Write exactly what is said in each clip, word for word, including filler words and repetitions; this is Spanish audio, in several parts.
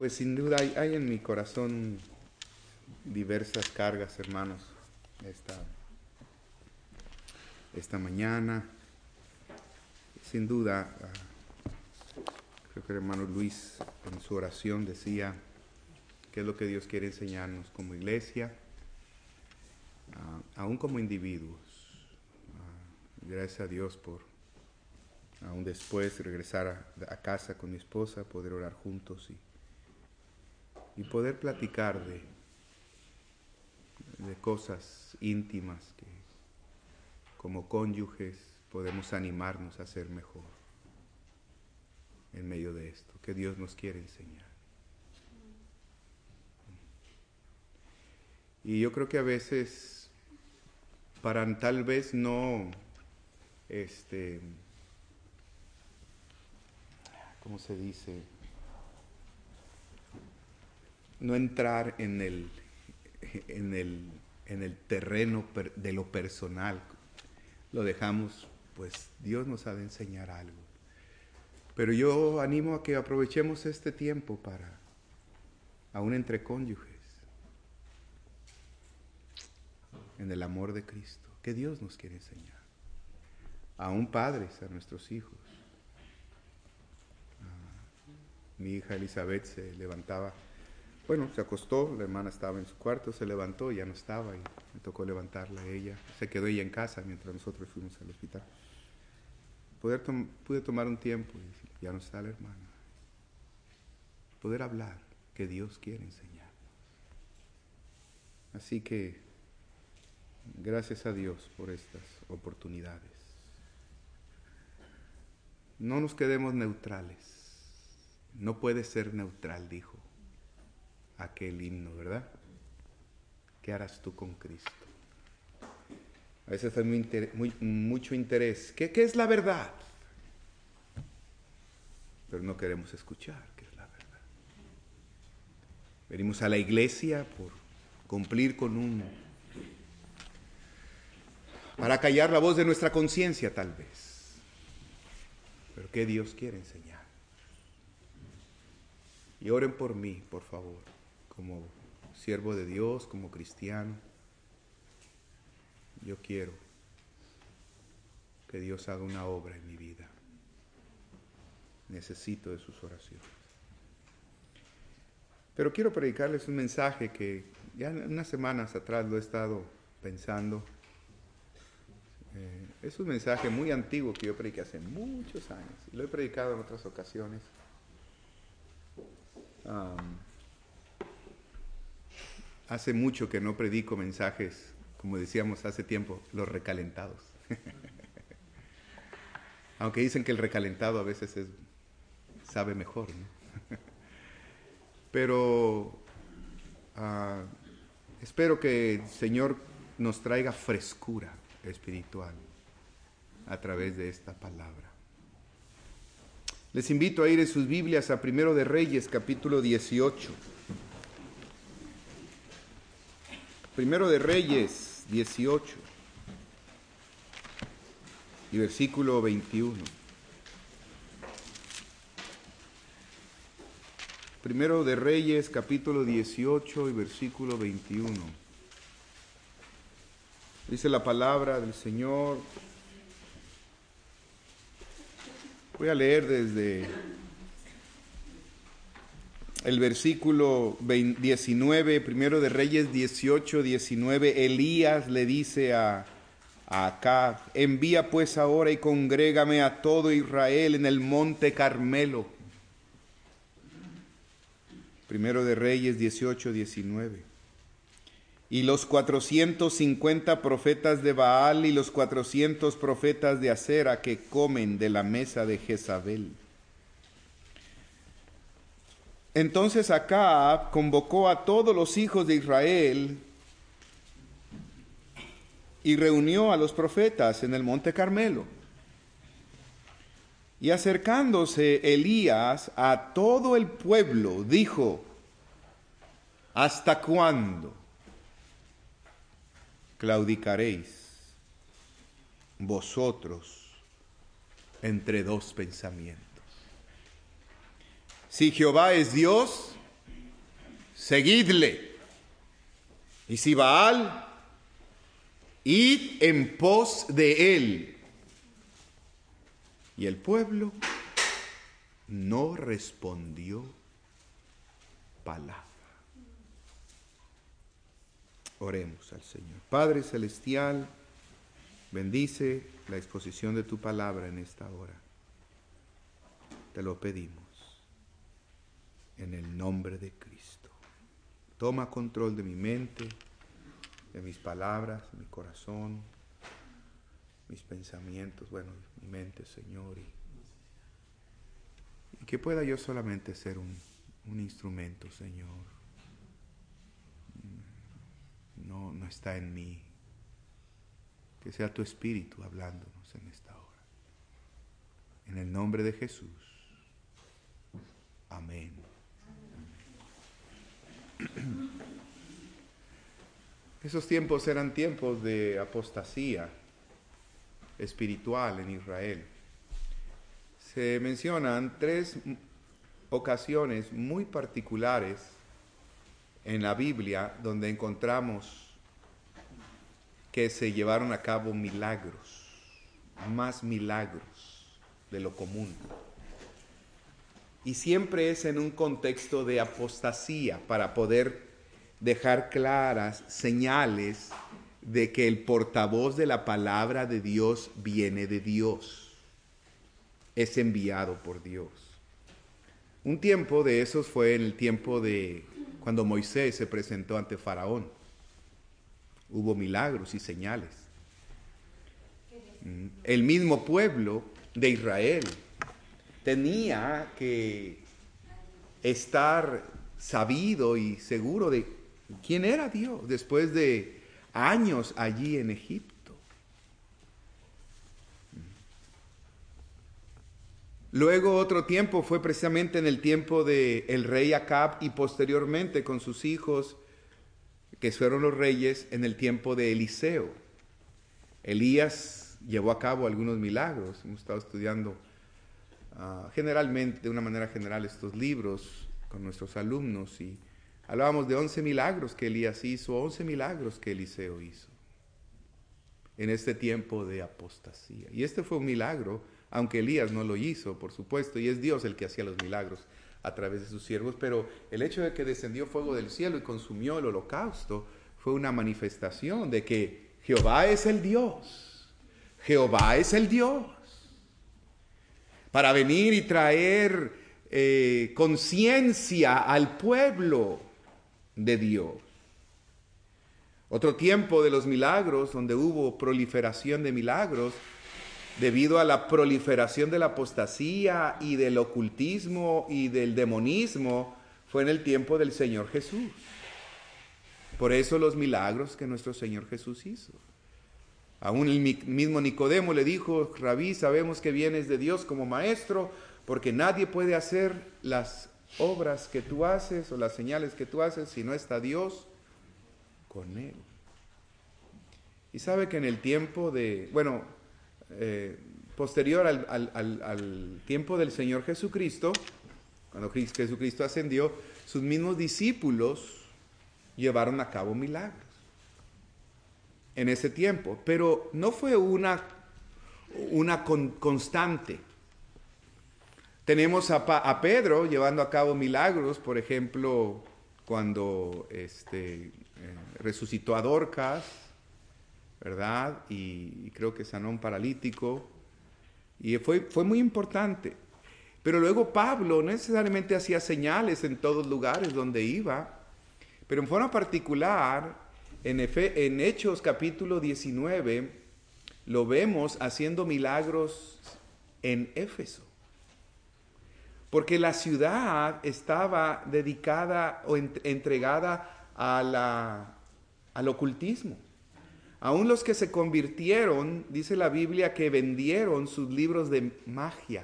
Pues sin duda hay, hay en mi corazón diversas cargas, hermanos, esta, esta mañana. Sin duda, uh, creo que el hermano Luis en su oración decía qué es lo que Dios quiere enseñarnos como iglesia, uh, aún como individuos. Uh, gracias a Dios por, aún después, regresar a, a casa con mi esposa, poder orar juntos y y poder platicar de, de cosas íntimas que como cónyuges podemos animarnos a ser mejor en medio de esto que Dios nos quiere enseñar. Y yo creo que a veces, para tal vez no, este, ¿cómo se dice? No entrar en el, en el, en el terreno de lo personal. Lo dejamos, pues Dios nos ha de enseñar algo. Pero yo animo a que aprovechemos este tiempo para, aún entre cónyuges, en el amor de Cristo, que Dios nos quiere enseñar. Aún padres, a nuestros hijos. Ah, mi hija Elizabeth se levantaba. Bueno, se acostó, la hermana estaba en su cuarto, se levantó y ya no estaba y me tocó levantarla a ella. Se quedó ella en casa mientras nosotros fuimos al hospital. Poder tom- pude tomar un tiempo y decir, ya no está la hermana. Poder hablar que Dios quiere enseñar. Así que, gracias a Dios por estas oportunidades. No nos quedemos neutrales. No puede ser neutral, dijo aquel himno, ¿verdad? ¿Qué harás tú con Cristo? A veces hay muy inter- muy, mucho interés. ¿Qué, ¿Qué es la verdad? Pero no queremos escuchar qué es la verdad. Venimos a la iglesia por cumplir con un... para callar la voz de nuestra conciencia, tal vez. Pero ¿qué Dios quiere enseñar? Y oren por mí, por favor, como siervo de Dios, como cristiano. Yo quiero que Dios haga una obra en mi vida. Necesito de sus oraciones. Pero quiero predicarles un mensaje que ya unas semanas atrás lo he estado pensando. Eh, es un mensaje muy antiguo que yo prediqué hace muchos años. Y lo he predicado en otras ocasiones. Um, hace mucho que no predico mensajes, como decíamos hace tiempo, los recalentados. Aunque dicen que el recalentado a veces es, sabe mejor, ¿no? Pero uh, espero que el Señor nos traiga frescura espiritual a través de esta palabra. Les invito a ir en sus Biblias a Primero de Reyes, capítulo dieciocho. Primero de Reyes, dieciocho. Y versículo veintiuno. Primero de Reyes, capítulo dieciocho y versículo veintiuno. Dice la palabra del Señor. Voy a leer desde el versículo diecinueve, Primero de Reyes dieciocho, diecinueve. Elías le dice a, a Acab: envía pues ahora y congrégame a todo Israel en el monte Carmelo. Primero de Reyes dieciocho, diecinueve. Y los cuatrocientos cincuenta profetas de Baal y los cuatrocientos profetas de Acera que comen de la mesa de Jezabel. Entonces Acab convocó a todos los hijos de Israel y reunió a los profetas en el monte Carmelo. Y acercándose Elías a todo el pueblo, dijo: ¿hasta cuándo claudicaréis vosotros entre dos pensamientos? Si Jehová es Dios, seguidle. Y si Baal, id en pos de él. Y el pueblo no respondió palabra. Oremos al Señor. Padre Celestial, bendice la exposición de tu palabra en esta hora. Te lo pedimos en el nombre de Cristo. Toma control de mi mente, de mis palabras, de mi corazón, mis pensamientos, bueno, mi mente, Señor, y, y que pueda yo solamente ser un, un instrumento, Señor. No, no está en mí. Que sea tu Espíritu hablándonos en esta hora. En el nombre de Jesús. Amén. Amén. Esos tiempos eran tiempos de apostasía espiritual en Israel. Se mencionan tres ocasiones muy particulares en la Biblia donde encontramos que se llevaron a cabo milagros, más milagros de lo común. Y siempre es en un contexto de apostasía para poder dejar claras señales de que el portavoz de la palabra de Dios viene de Dios, es enviado por Dios. Un tiempo de esos fue en el tiempo de cuando Moisés se presentó ante Faraón. Hubo milagros y señales. El mismo pueblo de Israel tenía que estar sabido y seguro de quién era Dios después de años allí en Egipto. Luego otro tiempo fue precisamente en el tiempo del rey Acab y posteriormente con sus hijos, que fueron los reyes, en el tiempo de Eliseo. Elías llevó a cabo algunos milagros. Hemos estado estudiando uh, generalmente, de una manera general, estos libros con nuestros alumnos y hablábamos de once milagros que Elías hizo, once milagros que Eliseo hizo en este tiempo de apostasía. Y este fue un milagro, aunque Elías no lo hizo, por supuesto, y es Dios el que hacía los milagros a través de sus siervos, pero el hecho de que descendió fuego del cielo y consumió el holocausto fue una manifestación de que Jehová es el Dios, Jehová es el Dios, para venir y traer eh, conciencia al pueblo de Dios. Otro tiempo de los milagros, donde hubo proliferación de milagros, debido a la proliferación de la apostasía y del ocultismo y del demonismo, fue en el tiempo del Señor Jesús. Por eso los milagros que nuestro Señor Jesús hizo. Aún el mismo Nicodemo le dijo: Rabí, sabemos que vienes de Dios como maestro, porque nadie puede hacer las obras que tú haces o las señales que tú haces si no está Dios con él. Y sabe que en el tiempo de, bueno, eh, posterior al, al, al, al tiempo del Señor Jesucristo, cuando Jesucristo ascendió, sus mismos discípulos llevaron a cabo milagros en ese tiempo, pero no fue una, una con, constante. Tenemos a, pa, a Pedro llevando a cabo milagros, por ejemplo, cuando este, eh, resucitó a Dorcas, ¿verdad? Y, y creo que sanó a un paralítico, y fue, fue muy importante. Pero luego Pablo no necesariamente hacía señales en todos lugares donde iba, pero en forma particular, en, Efe, en Hechos capítulo diecinueve, lo vemos haciendo milagros en Éfeso. Porque la ciudad estaba dedicada o ent- entregada a la, al ocultismo. Aún los que se convirtieron, dice la Biblia, que vendieron sus libros de magia.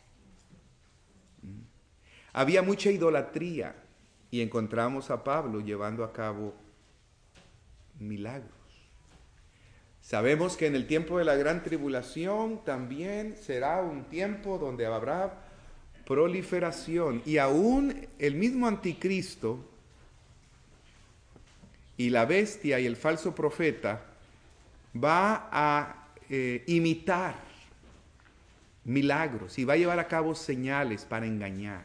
Había mucha idolatría y encontramos a Pablo llevando a cabo milagros. Sabemos que en el tiempo de la gran tribulación también será un tiempo donde habrá proliferación y aún el mismo anticristo y la bestia y el falso profeta va a eh, imitar milagros y va a llevar a cabo señales para engañar.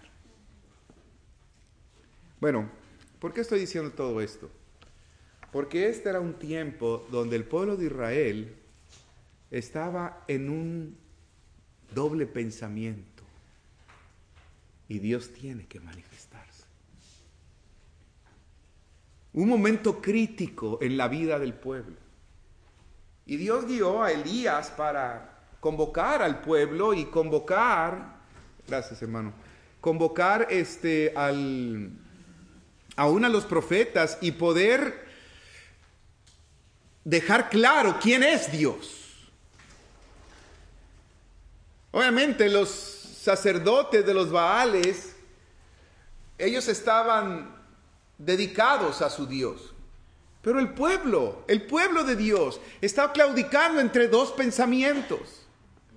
Bueno, ¿por qué estoy diciendo todo esto? Porque este era un tiempo donde el pueblo de Israel estaba en un doble pensamiento y Dios tiene que manifestarse. Un momento crítico en la vida del pueblo. Y Dios guió a Elías para convocar al pueblo y convocar, gracias hermano, convocar este, al, aún a los profetas y poder dejar claro quién es Dios. Obviamente los sacerdotes de los Baales, ellos estaban dedicados a su Dios. Pero el pueblo, el pueblo de Dios, está claudicando entre dos pensamientos.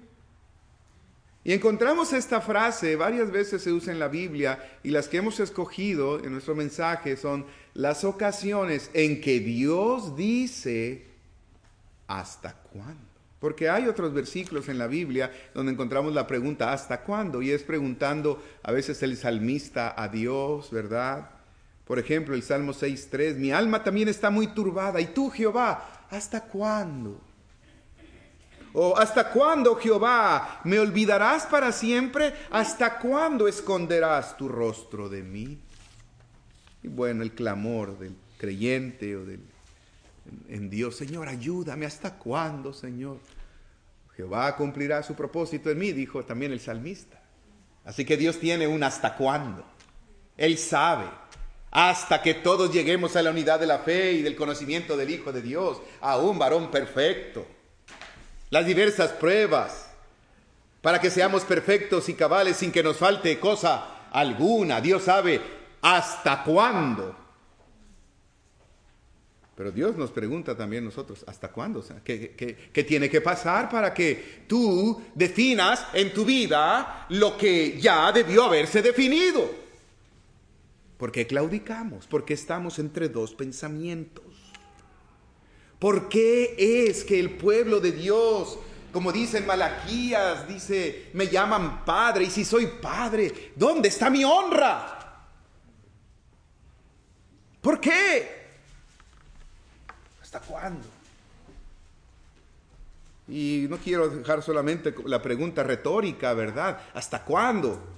Y encontramos esta frase, varias veces se usa en la Biblia, y las que hemos escogido en nuestro mensaje son las ocasiones en que Dios dice, ¿hasta cuándo? Porque hay otros versículos en la Biblia donde encontramos la pregunta, ¿hasta cuándo? Y es preguntando a veces el salmista a Dios, ¿verdad? Por ejemplo, el Salmo seis tres, mi alma también está muy turbada. ¿Y tú, Jehová, hasta cuándo? O ¿hasta cuándo, Jehová, me olvidarás para siempre? ¿Hasta cuándo esconderás tu rostro de mí? Y bueno, el clamor del creyente o del, en, en Dios, Señor, ayúdame. ¿Hasta cuándo, Señor? Jehová cumplirá su propósito en mí, dijo también el salmista. Así que Dios tiene un hasta cuándo. Él sabe. Hasta que todos lleguemos a la unidad de la fe y del conocimiento del Hijo de Dios, a un varón perfecto. Las diversas pruebas, para que seamos perfectos y cabales sin que nos falte cosa alguna. Dios sabe hasta cuándo. Pero Dios nos pregunta también nosotros, ¿hasta cuándo? O sea, ¿qué, qué, qué tiene que pasar para que tú definas en tu vida lo que ya debió haberse definido? ¿Por qué claudicamos? ¿Por qué estamos entre dos pensamientos? ¿Por qué es que el pueblo de Dios, como dice en Malaquías, dice, me llaman padre, y si soy padre, ¿dónde está mi honra? ¿Por qué? ¿Hasta cuándo? Y no quiero dejar solamente la pregunta retórica, ¿verdad? ¿Hasta cuándo?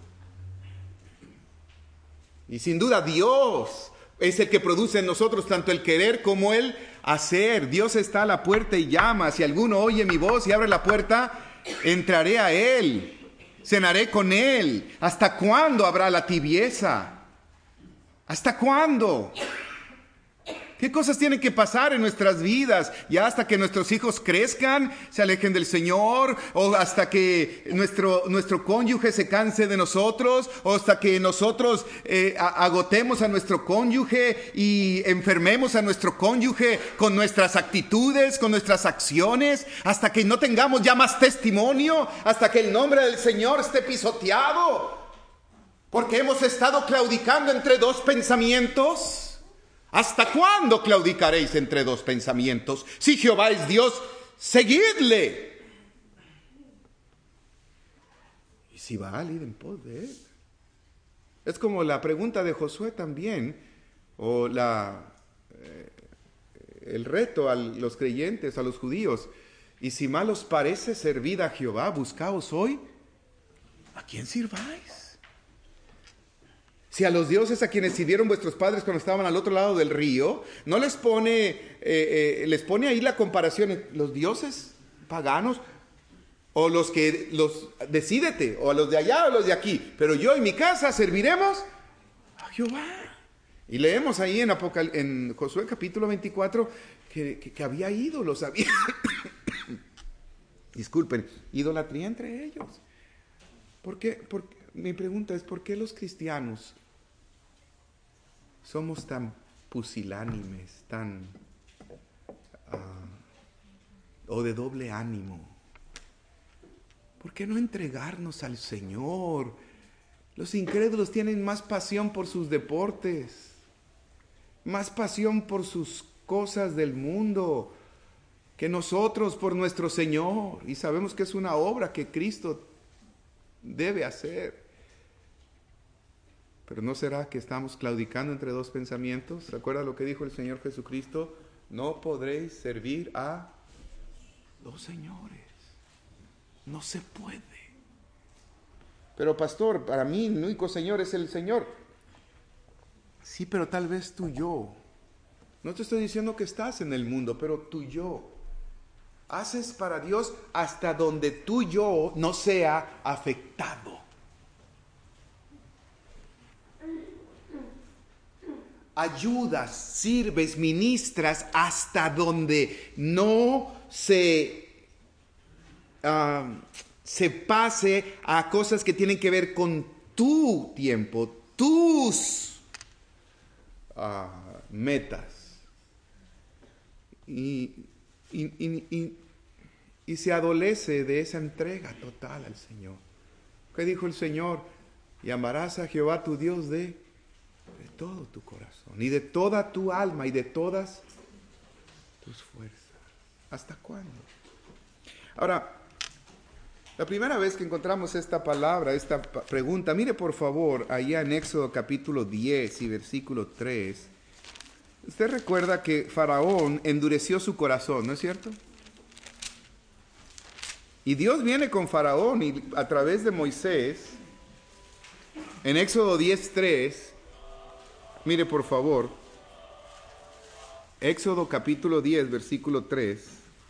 Y sin duda Dios es el que produce en nosotros tanto el querer como el hacer. Dios está a la puerta y llama. Si alguno oye mi voz y abre la puerta, entraré a él, cenaré con él. ¿Hasta cuándo habrá la tibieza? ¿Hasta cuándo? ¿Qué cosas tienen que pasar en nuestras vidas? Ya hasta que nuestros hijos crezcan, se alejen del Señor, o hasta que nuestro, nuestro cónyuge se canse de nosotros, o hasta que nosotros eh, agotemos a nuestro cónyuge y enfermemos a nuestro cónyuge con nuestras actitudes, con nuestras acciones, hasta que no tengamos ya más testimonio, hasta que el nombre del Señor esté pisoteado, porque hemos estado claudicando entre dos pensamientos. ¿Hasta cuándo claudicaréis entre dos pensamientos? Si Jehová es Dios, seguidle. Y si Baal, id en pos de él. Es como la pregunta de Josué también, o la, eh, el reto a los creyentes, a los judíos. Y si mal os parece servid a Jehová, buscaos hoy, ¿a quién sirváis? Si a los dioses a quienes sirvieron vuestros padres cuando estaban al otro lado del río, no les pone, eh, eh, les pone ahí la comparación, los dioses paganos, o los que, los, decídete, o a los de allá o los de aquí, pero yo y mi casa serviremos a Jehová. Y leemos ahí en, Apocal- en Josué capítulo veinticuatro que, que, que había ídolos, había, disculpen, idolatría entre ellos. ¿Por qué? Porque, mi pregunta es, ¿por qué los cristianos somos tan pusilánimes, tan uh, o de doble ánimo? ¿Por qué no entregarnos al Señor? Los incrédulos tienen más pasión por sus deportes, más pasión por sus cosas del mundo que nosotros por nuestro Señor. Y sabemos que es una obra que Cristo debe hacer. Pero ¿no será que estamos claudicando entre dos pensamientos? ¿Recuerda lo que dijo el Señor Jesucristo? No podréis servir a dos señores. No se puede. Pero pastor, para mí el único Señor es el Señor. Sí, pero tal vez tu yo. No te estoy diciendo que estás en el mundo, pero tu yo. Haces para Dios hasta donde tu yo no sea afectado. Ayudas, sirves, ministras hasta donde no se, uh, se pase a cosas que tienen que ver con tu tiempo, tus uh, metas. Y, y, y, y, y se adolece de esa entrega total al Señor. ¿Qué dijo el Señor? Y amarás a Jehová tu Dios de... de todo tu corazón y de toda tu alma y de todas tus fuerzas. ¿Hasta cuándo? Ahora, la primera vez que encontramos esta palabra, esta pregunta, mire por favor, allá en Éxodo capítulo diez y versículo tres, usted recuerda que Faraón endureció su corazón, ¿no es cierto? Y Dios viene con Faraón y a través de Moisés, en Éxodo diez tres, mire por favor, Éxodo capítulo diez, versículo tres.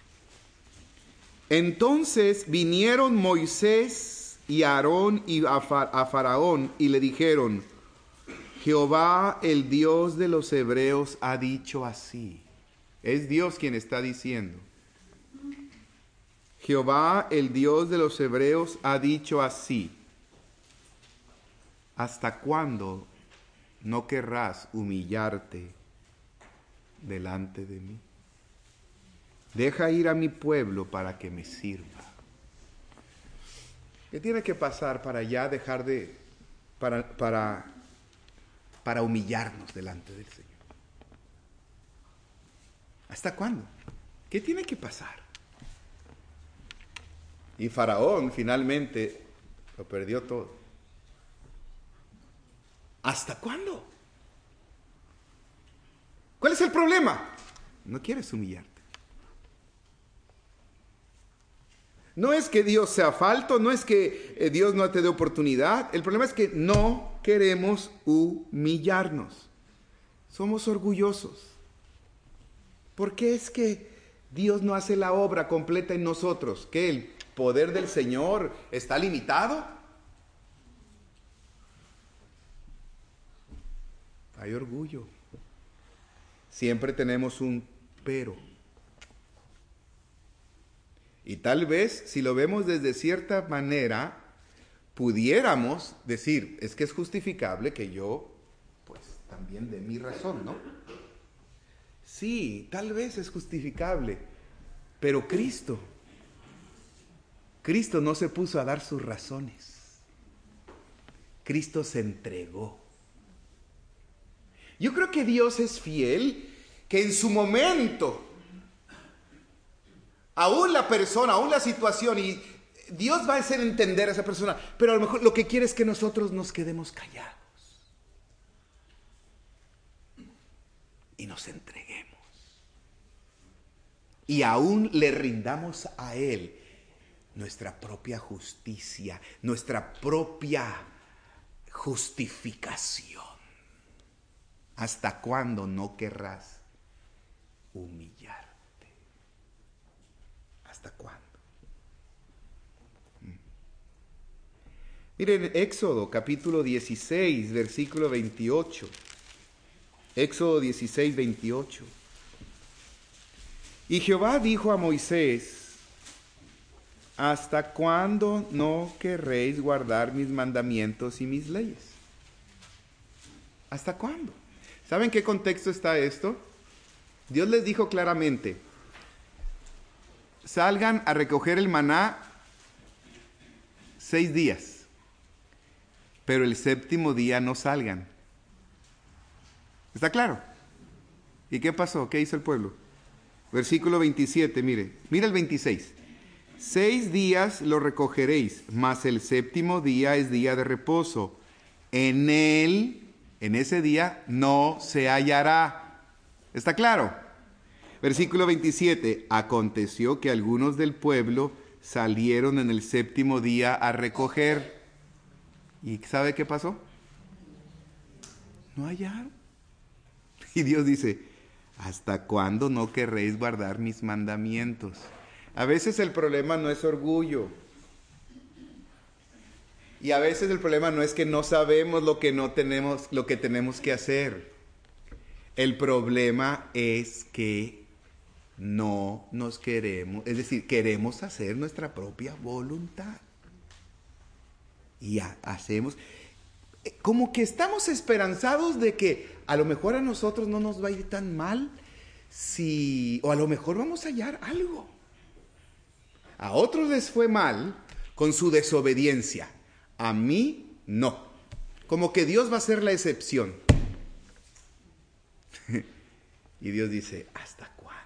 Entonces vinieron Moisés y Aarón y a, a Faraón y le dijeron, Jehová el Dios de los hebreos ha dicho así. Es Dios quien está diciendo. Jehová el Dios de los hebreos ha dicho así. ¿Hasta cuándo no querrás humillarte delante de mí? Deja ir a mi pueblo para que me sirva. ¿Qué tiene que pasar para ya dejar de, para, para, para humillarnos delante del Señor? ¿Hasta cuándo? ¿Qué tiene que pasar? Y Faraón finalmente lo perdió todo. ¿Hasta cuándo? ¿Cuál es el problema? No quieres humillarte. No es que Dios sea falto, no es que eh, Dios no te dé oportunidad. El problema es que no queremos humillarnos. Somos orgullosos. ¿Por qué es que Dios no hace la obra completa en nosotros? ¿Que el poder del Señor está limitado? Hay orgullo. Siempre tenemos un pero. Y tal vez, si lo vemos desde cierta manera, pudiéramos decir, es que es justificable que yo, pues, también dé mi razón, ¿no? Sí, tal vez es justificable, pero Cristo, Cristo no se puso a dar sus razones. Cristo se entregó. Yo creo que Dios es fiel, que en su momento, aún la persona, aún la situación, y Dios va a hacer entender a esa persona, pero a lo mejor lo que quiere es que nosotros nos quedemos callados y nos entreguemos. Y aún le rindamos a Él nuestra propia justicia, nuestra propia justificación. ¿Hasta cuándo no querrás humillarte? ¿Hasta cuándo? Miren, Éxodo capítulo dieciséis, versículo veintiocho. Éxodo dieciséis, veintiocho. Y Jehová dijo a Moisés, ¿hasta cuándo no querréis guardar mis mandamientos y mis leyes? ¿Hasta cuándo? ¿Saben qué contexto está esto? Dios les dijo claramente, salgan a recoger el maná seis días, pero el séptimo día no salgan. ¿Está claro? ¿Y qué pasó? ¿Qué hizo el pueblo? Versículo veintisiete, mire, mira el veintiséis. Seis días lo recogeréis, mas el séptimo día es día de reposo. En él, en ese día, no se hallará. ¿Está claro? Versículo veintisiete. Aconteció que algunos del pueblo salieron en el séptimo día a recoger. ¿Y sabe qué pasó? No hallaron. Y Dios dice, ¿hasta cuándo no querréis guardar mis mandamientos? A veces el problema no es orgullo. Y a veces el problema no es que no sabemos lo que no tenemos, lo que tenemos que hacer. El problema es que no nos queremos, es decir, queremos hacer nuestra propia voluntad. Y ha, hacemos, como que estamos esperanzados de que a lo mejor a nosotros no nos va a ir tan mal, si, o a lo mejor vamos a hallar algo. A otros les fue mal con su desobediencia. A mí no. Como que Dios va a ser la excepción. Y Dios dice, ¿hasta cuándo?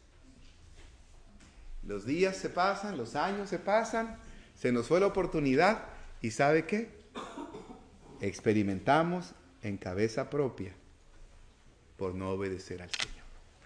Los días se pasan, los años se pasan, se nos fue la oportunidad y ¿sabe qué? Experimentamos en cabeza propia por no obedecer al Señor.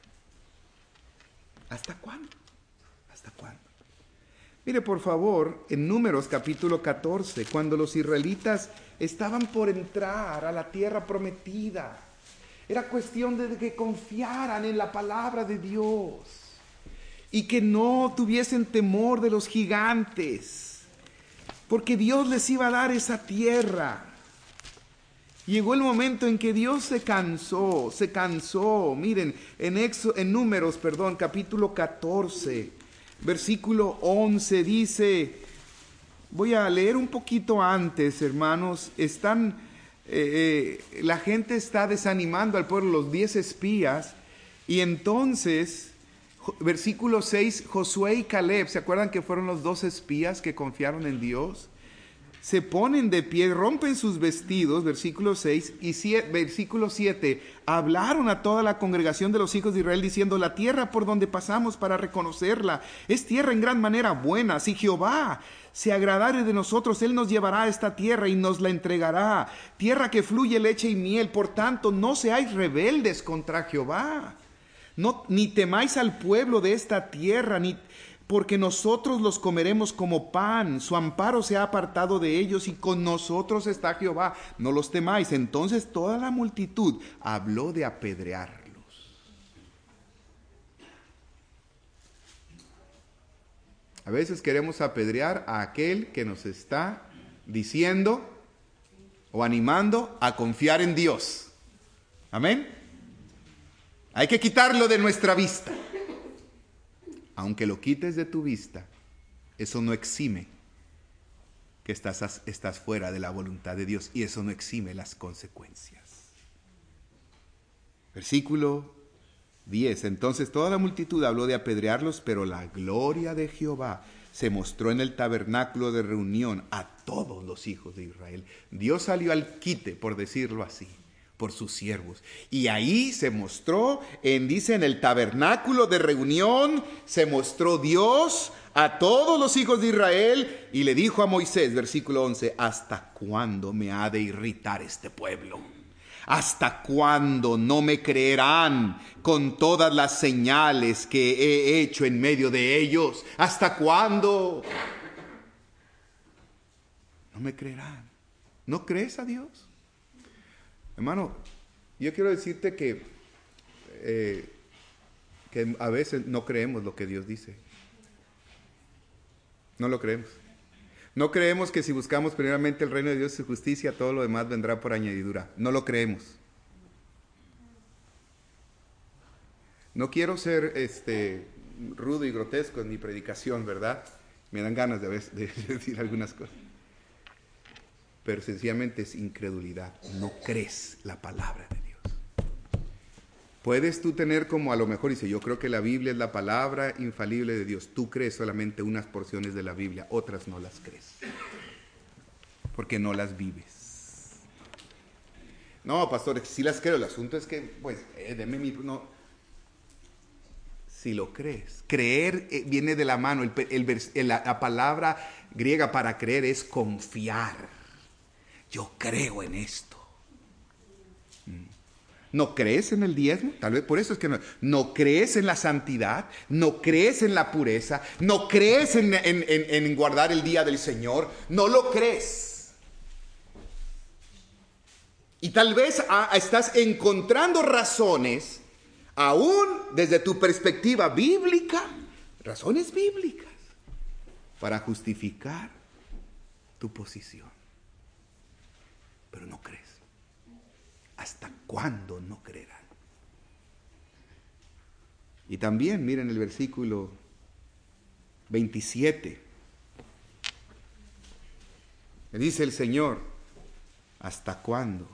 ¿Hasta cuándo? ¿Hasta cuándo? Mire, por favor, en Números capítulo catorce, cuando los israelitas estaban por entrar a la tierra prometida, era cuestión de que confiaran en la palabra de Dios y que no tuviesen temor de los gigantes, porque Dios les iba a dar esa tierra. Llegó el momento en que Dios se cansó, se cansó. Miren, en, Exo, en Números, perdón, capítulo catorce, versículo once dice, voy a leer un poquito antes, hermanos, están, eh, eh, la gente está desanimando al pueblo, los diez espías, y entonces, versículo seis, Josué y Caleb, ¿se acuerdan que fueron los dos espías que confiaron en Dios? Se ponen de pie, rompen sus vestidos, versículo seis, y siete, versículo siete, hablaron a toda la congregación de los hijos de Israel diciendo, la tierra por donde pasamos para reconocerla es tierra en gran manera buena. Si Jehová se agradare de nosotros, Él nos llevará a esta tierra y nos la entregará, tierra que fluye leche y miel. Por tanto, no seáis rebeldes contra Jehová, no, ni temáis al pueblo de esta tierra, ni porque nosotros los comeremos como pan, su amparo se ha apartado de ellos y con nosotros está Jehová, no los temáis. Entonces toda la multitud habló de apedrearlos. A veces queremos apedrear a aquel que nos está diciendo o animando a confiar en Dios. Amén. Hay que quitarlo de nuestra vista. Aunque lo quites de tu vista, eso no exime que estás, estás fuera de la voluntad de Dios, y eso no exime las consecuencias. Versículo diez. Entonces toda la multitud habló de apedrearlos, pero la gloria de Jehová se mostró en el tabernáculo de reunión a todos los hijos de Israel. Dios salió al quite, por decirlo así, por sus siervos. Y ahí se mostró, en, dice, en el tabernáculo de reunión, se mostró Dios a todos los hijos de Israel y le dijo a Moisés, versículo once, ¿hasta cuándo me ha de irritar este pueblo? ¿Hasta cuándo no me creerán con todas las señales que he hecho en medio de ellos? ¿Hasta cuándo? No me creerán. ¿No crees a Dios? Hermano, yo quiero decirte que, eh, que a veces no creemos lo que Dios dice. No lo creemos. No creemos que si buscamos primeramente el reino de Dios y su justicia, todo lo demás vendrá por añadidura. No lo creemos. No quiero ser este, rudo y grotesco en mi predicación, ¿verdad? Me dan ganas de, de decir algunas cosas. Pero sencillamente es incredulidad. No crees la palabra de Dios. Puedes tú tener como a lo mejor, dice, yo creo que la Biblia es la palabra infalible de Dios. Tú crees solamente unas porciones de la Biblia, otras no las crees. Porque no las vives. No, pastor, sí las creo. El asunto es que, pues, eh, deme mi... No, si lo crees. Creer eh, viene de la mano. El, el, el, la, la palabra griega para creer es confiar. Yo creo en esto. ¿No crees en el diezmo? Tal vez por eso es que no. ¿No crees en la santidad? ¿No crees en la pureza? ¿No crees en, en, en, en guardar el día del Señor? ¿No lo crees? Y tal vez ah, estás encontrando razones, aún desde tu perspectiva bíblica, razones bíblicas, para justificar tu posición. Pero no crees. ¿Hasta cuándo no creerán? Y también miren el versículo veintisiete. Le dice el Señor, ¿hasta cuándo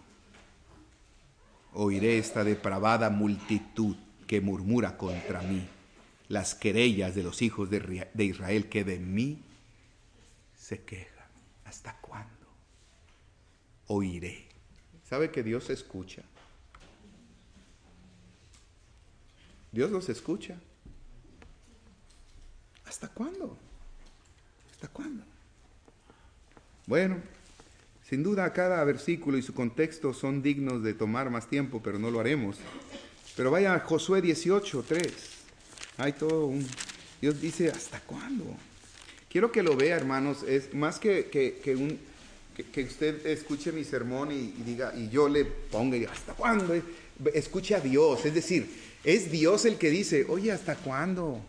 oiré esta depravada multitud que murmura contra mí, las querellas de los hijos de Israel que de mí se quejan? ¿Hasta cuándo oiré? ¿Sabe que Dios escucha? Dios los escucha. ¿Hasta cuándo? ¿Hasta cuándo? Bueno, sin duda cada versículo y su contexto son dignos de tomar más tiempo, pero no lo haremos. Pero vaya a Josué dieciocho, tres. Hay todo un... Dios dice, ¿hasta cuándo? Quiero que lo vea, hermanos. Es más que, que, que un... que usted escuche mi sermón y, y diga, y yo le ponga y diga, ¿hasta cuándo? Escuche a Dios, es decir, es Dios el que dice, oye, ¿hasta cuándo?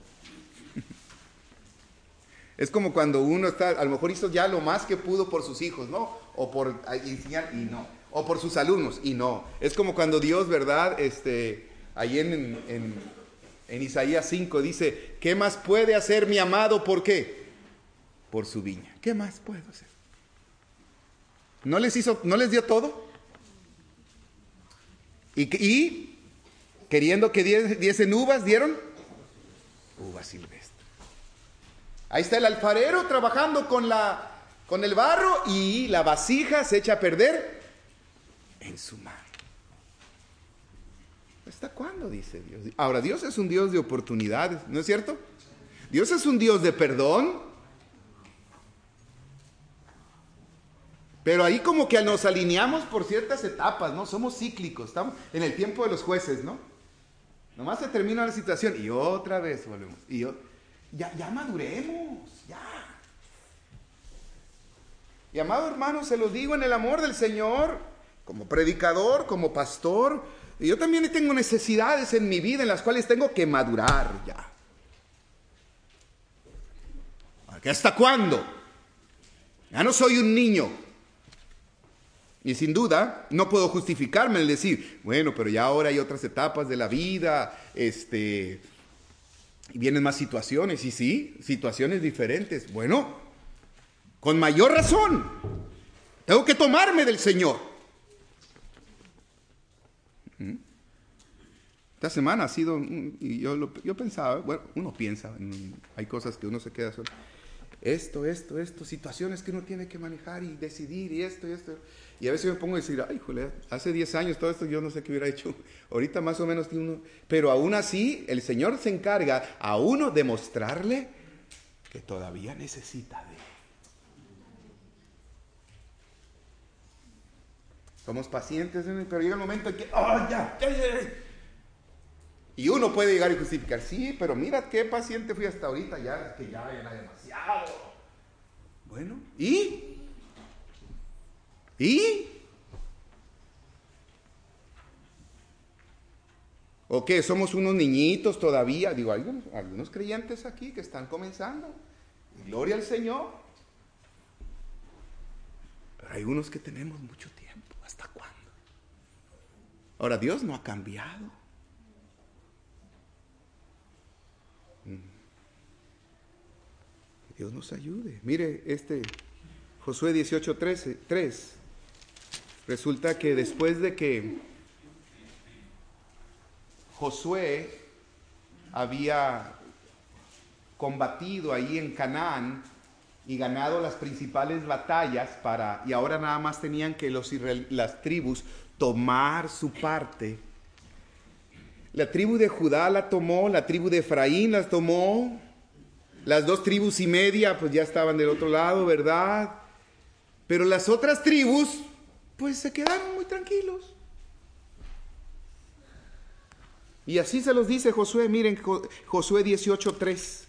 Es como cuando uno está, a lo mejor hizo ya lo más que pudo por sus hijos, ¿no? O por enseñar, y no. O por sus alumnos, y no. Es como cuando Dios, ¿verdad? Este, ahí en, en, en Isaías cinco dice, ¿qué más puede hacer mi amado? ¿Por qué? Por su viña. ¿Qué más puedo hacer? ¿No les hizo, no les dio todo? Y, y queriendo que diesen uvas, dieron uvas silvestres. Ahí está el alfarero trabajando con, la, con el barro y la vasija se echa a perder en su mano. ¿Hasta cuándo? Dice Dios. Ahora, Dios es un Dios de oportunidades, ¿no es cierto? Dios es un Dios de perdón. Pero ahí como que nos alineamos por ciertas etapas, ¿no? Somos cíclicos, estamos en el tiempo de los jueces, ¿no? Nomás se termina la situación y otra vez volvemos. Y yo, ya, ya maduremos, ya. Y amado hermano, se los digo en el amor del Señor, como predicador, como pastor. Y yo también tengo necesidades en mi vida en las cuales tengo que madurar ya. ¿Hasta cuándo? Ya no soy un niño. Y sin duda, no puedo justificarme el decir, bueno, pero ya ahora hay otras etapas de la vida, este, y vienen más situaciones, y sí, situaciones diferentes. Bueno, con mayor razón, tengo que tomarme del Señor. Esta semana ha sido, y yo, lo, yo pensaba, bueno, uno piensa, hay cosas que uno se queda solo. Esto, esto, esto, situaciones que uno tiene que manejar y decidir y esto y esto. Y a veces me pongo a decir, ay, jole, hace diez años todo esto yo no sé qué hubiera hecho. Ahorita más o menos uno. Pero aún así, el Señor se encarga a uno de mostrarle que todavía necesita de Él. Somos pacientes, pero llega el momento en que, oh, ya, ya, ya. Y uno puede llegar y justificar, sí, pero mira qué paciente fui hasta ahorita, ya, que ya era demasiado. Bueno, ¿y? ¿Y? ¿O qué? ¿Somos unos niñitos todavía? Digo, hay algunos, algunos creyentes aquí que están comenzando. Gloria al Señor. Pero hay unos que tenemos mucho tiempo. ¿Hasta cuándo? Ahora, Dios no ha cambiado. Dios nos ayude. Mire, este Josué dieciocho, trece, tres. Resulta que después de que Josué había combatido ahí en Canaán y ganado las principales batallas para, y ahora nada más tenían que los, las tribus tomar su parte. La tribu de Judá la tomó, la tribu de Efraín las tomó, las dos tribus y media pues ya estaban del otro lado, ¿verdad? Pero las otras tribus pues se quedaron muy tranquilos. Y así se los dice Josué, miren Josué dieciocho tres.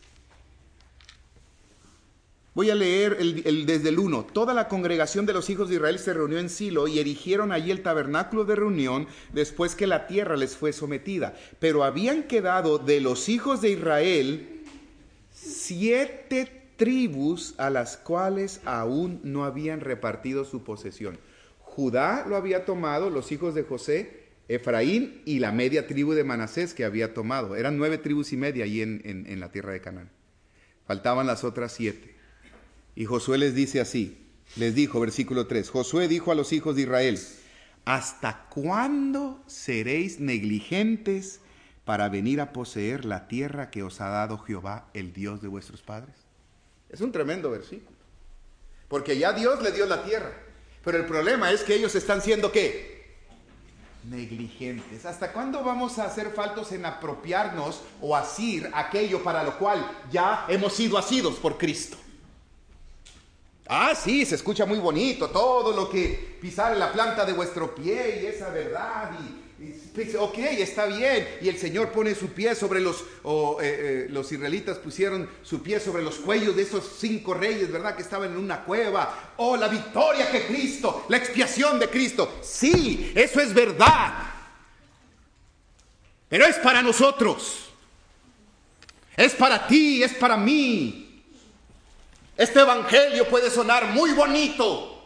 Voy a leer el, el, desde el uno. Toda la congregación de los hijos de Israel se reunió en Silo y erigieron allí el tabernáculo de reunión después que la tierra les fue sometida. Pero habían quedado de los hijos de Israel siete tribus a las cuales aún no habían repartido su posesión. Judá lo había tomado, los hijos de José, Efraín y la media tribu de Manasés que había tomado. Eran nueve tribus y media allí en, en, en la tierra de Canaán. Faltaban las otras siete. Y Josué les dice así, les dijo, versículo tres, Josué dijo a los hijos de Israel, ¿hasta cuándo seréis negligentes para venir a poseer la tierra que os ha dado Jehová, el Dios de vuestros padres? Es un tremendo versículo, porque ya Dios le dio la tierra, pero el problema es que ellos están siendo ¿qué? Negligentes. ¿Hasta cuándo vamos a hacer faltos en apropiarnos o asir aquello para lo cual ya hemos sido asidos por Cristo? Ah, sí, se escucha muy bonito, todo lo que pisar en la planta de vuestro pie y esa verdad, y, y ok, está bien, y el Señor pone su pie sobre los, oh, eh, eh, los israelitas pusieron su pie sobre los cuellos de esos cinco reyes, ¿verdad? Que estaban en una cueva. Oh, la victoria que Cristo, la expiación de Cristo, sí, eso es verdad, pero es para nosotros, es para ti, es para mí. Este evangelio puede sonar muy bonito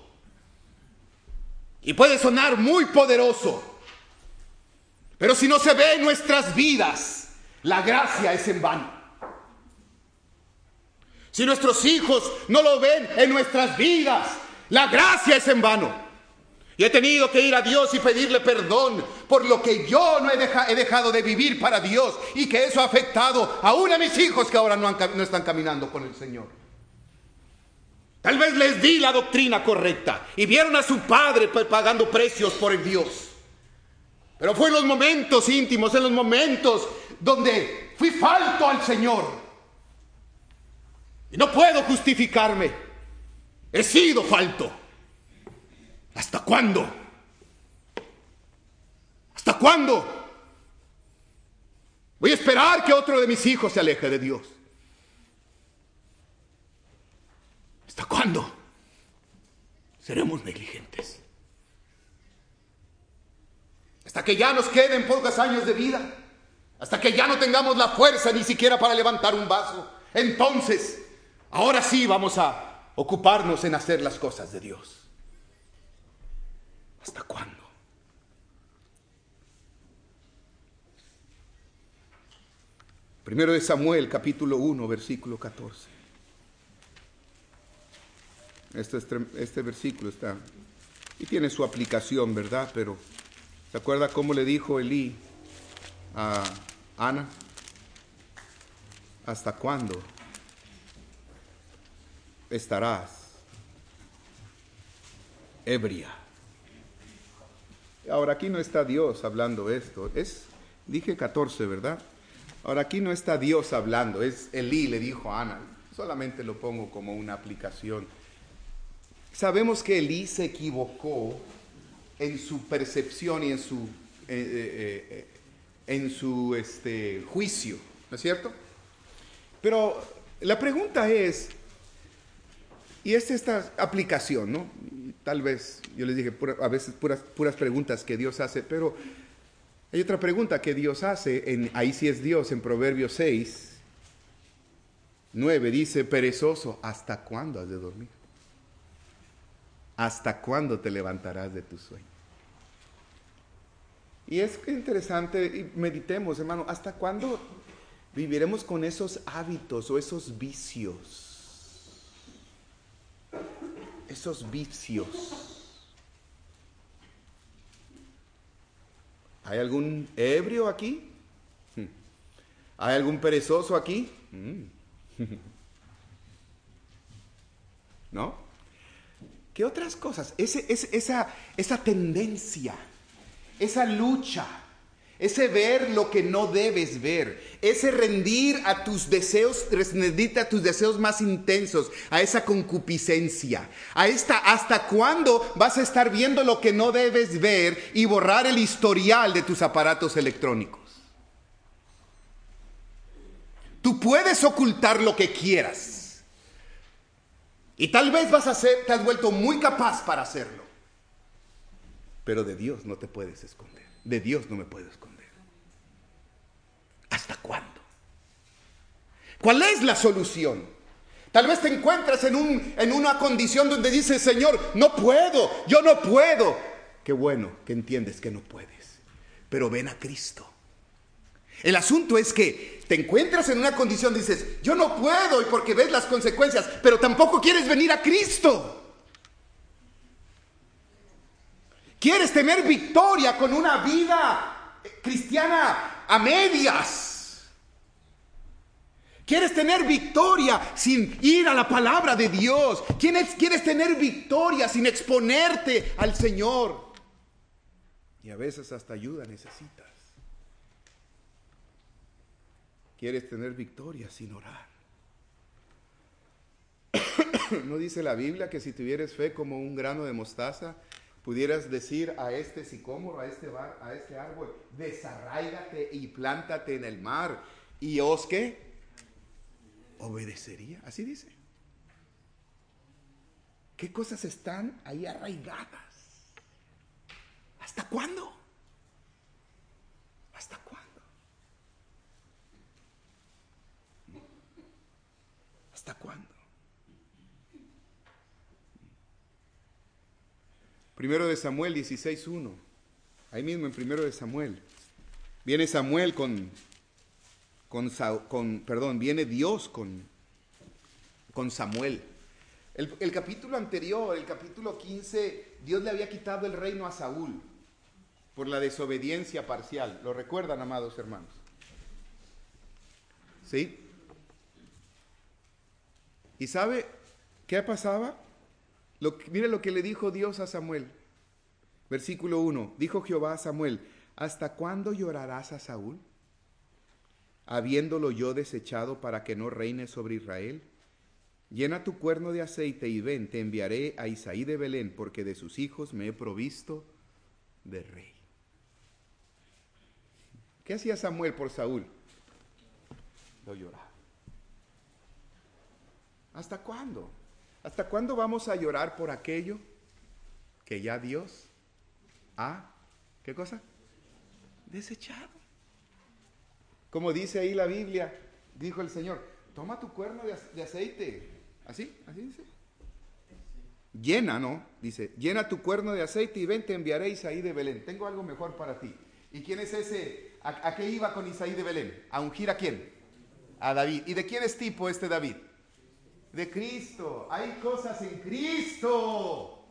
y puede sonar muy poderoso, pero si no se ve en nuestras vidas, la gracia es en vano. Si nuestros hijos no lo ven en nuestras vidas, la gracia es en vano. Y he tenido que ir a Dios y pedirle perdón por lo que yo no he, deja, he dejado de vivir para Dios, y que eso ha afectado aún a mis hijos que ahora no, han, no están caminando con el Señor. Tal vez les di la doctrina correcta y vieron a su padre pagando precios por el Dios. Pero fue en los momentos íntimos, en los momentos donde fui falto al Señor. Y no puedo justificarme. He sido falto. ¿Hasta cuándo? ¿Hasta cuándo? Voy a esperar que otro de mis hijos se aleje de Dios. ¿Hasta cuándo seremos negligentes? Hasta que ya nos queden pocos años de vida, hasta que ya no tengamos la fuerza ni siquiera para levantar un vaso. Entonces, ahora sí vamos a ocuparnos en hacer las cosas de Dios. ¿Hasta cuándo? Primero de Samuel, capítulo uno, versículo catorce. Este, este versículo está, y tiene su aplicación, ¿verdad? Pero, ¿se acuerda cómo le dijo Elí a Ana? ¿Hasta cuándo estarás ebria? Ahora aquí no está Dios hablando esto, es, dije catorce, ¿verdad? Ahora aquí no está Dios hablando, es Elí le dijo a Ana, solamente lo pongo como una aplicación. Sabemos que Elí se equivocó en su percepción y en su, eh, eh, eh, en su este, juicio, ¿no es cierto? Pero la pregunta es, y es esta aplicación, ¿no? Tal vez, yo les dije, pura, a veces puras, puras preguntas que Dios hace, pero hay otra pregunta que Dios hace, en, ahí sí es Dios, en Proverbios seis, nueve, dice, perezoso, ¿hasta cuándo has de dormir? ¿Hasta cuándo te levantarás de tu sueño? Y es interesante, y meditemos, hermano, ¿hasta cuándo viviremos con esos hábitos o esos vicios? Esos vicios. ¿Hay algún ebrio aquí? ¿Hay algún perezoso aquí? ¿No? ¿Qué otras cosas? Ese, ese, esa, esa tendencia, esa lucha, ese ver lo que no debes ver, ese rendir a tus deseos, rendirte a tus deseos más intensos, a esa concupiscencia, a esta, ¿hasta cuándo vas a estar viendo lo que no debes ver y borrar el historial de tus aparatos electrónicos? Tú puedes ocultar lo que quieras y tal vez vas a ser, te has vuelto muy capaz para hacerlo, pero de Dios no te puedes esconder. De Dios no me puedo esconder. ¿Hasta cuándo? ¿Cuál es la solución? Tal vez te encuentras en, un, en una condición donde dices, Señor, no puedo, yo no puedo. Qué bueno que entiendes que no puedes, pero ven a Cristo. El asunto es que te encuentras en una condición, dices, yo no puedo, y porque ves las consecuencias, pero tampoco quieres venir a Cristo. Quieres tener victoria con una vida cristiana a medias. Quieres tener victoria sin ir a la palabra de Dios. Quieres, quieres tener victoria sin exponerte al Señor. Y a veces hasta ayuda necesitas. Quieres tener victoria sin orar. ¿No dice la Biblia que si tuvieras fe como un grano de mostaza, pudieras decir a este sicómoro, a este, bar, a este árbol, desarráigate y plántate en el mar, y os qué? Obedecería? Así dice. ¿Qué cosas están ahí arraigadas? ¿Hasta cuándo? ¿Hasta cuándo? ¿Hasta cuándo? Primero de Samuel dieciséis uno. Ahí mismo en Primero de Samuel. Viene Samuel con, con, con perdón, viene Dios con, con Samuel. El, el capítulo anterior, el capítulo quince, Dios le había quitado el reino a Saúl por la desobediencia parcial. ¿Lo recuerdan, amados hermanos? ¿Sí? ¿Y sabe qué pasaba? Lo, mire lo que le dijo Dios a Samuel. Versículo uno. Dijo Jehová a Samuel, ¿hasta cuándo llorarás a Saúl, habiéndolo yo desechado para que no reine sobre Israel? Llena tu cuerno de aceite y ven, te enviaré a Isaí de Belén, porque de sus hijos me he provisto de rey. ¿Qué hacía Samuel por Saúl? Lo lloraba. ¿Hasta cuándo? ¿Hasta cuándo vamos a llorar por aquello que ya Dios ha, ¿qué cosa? Desechado. Como dice ahí la Biblia, dijo el Señor, toma tu cuerno de aceite. ¿Así? ¿Así dice? Llena, ¿no? Dice, llena tu cuerno de aceite y ven, te enviaré a Isaí de Belén. Tengo algo mejor para ti. ¿Y quién es ese? ¿A, a qué iba con Isaí de Belén? ¿A ungir a quién? A David. ¿Y de quién es tipo este David? De Cristo. Hay cosas en Cristo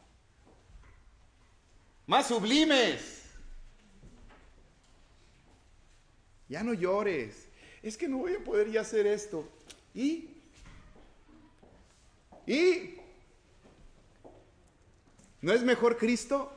más sublimes. Ya no llores. Es que no voy a poder ya hacer esto. ¿Y? ¿Y? ¿No es mejor Cristo?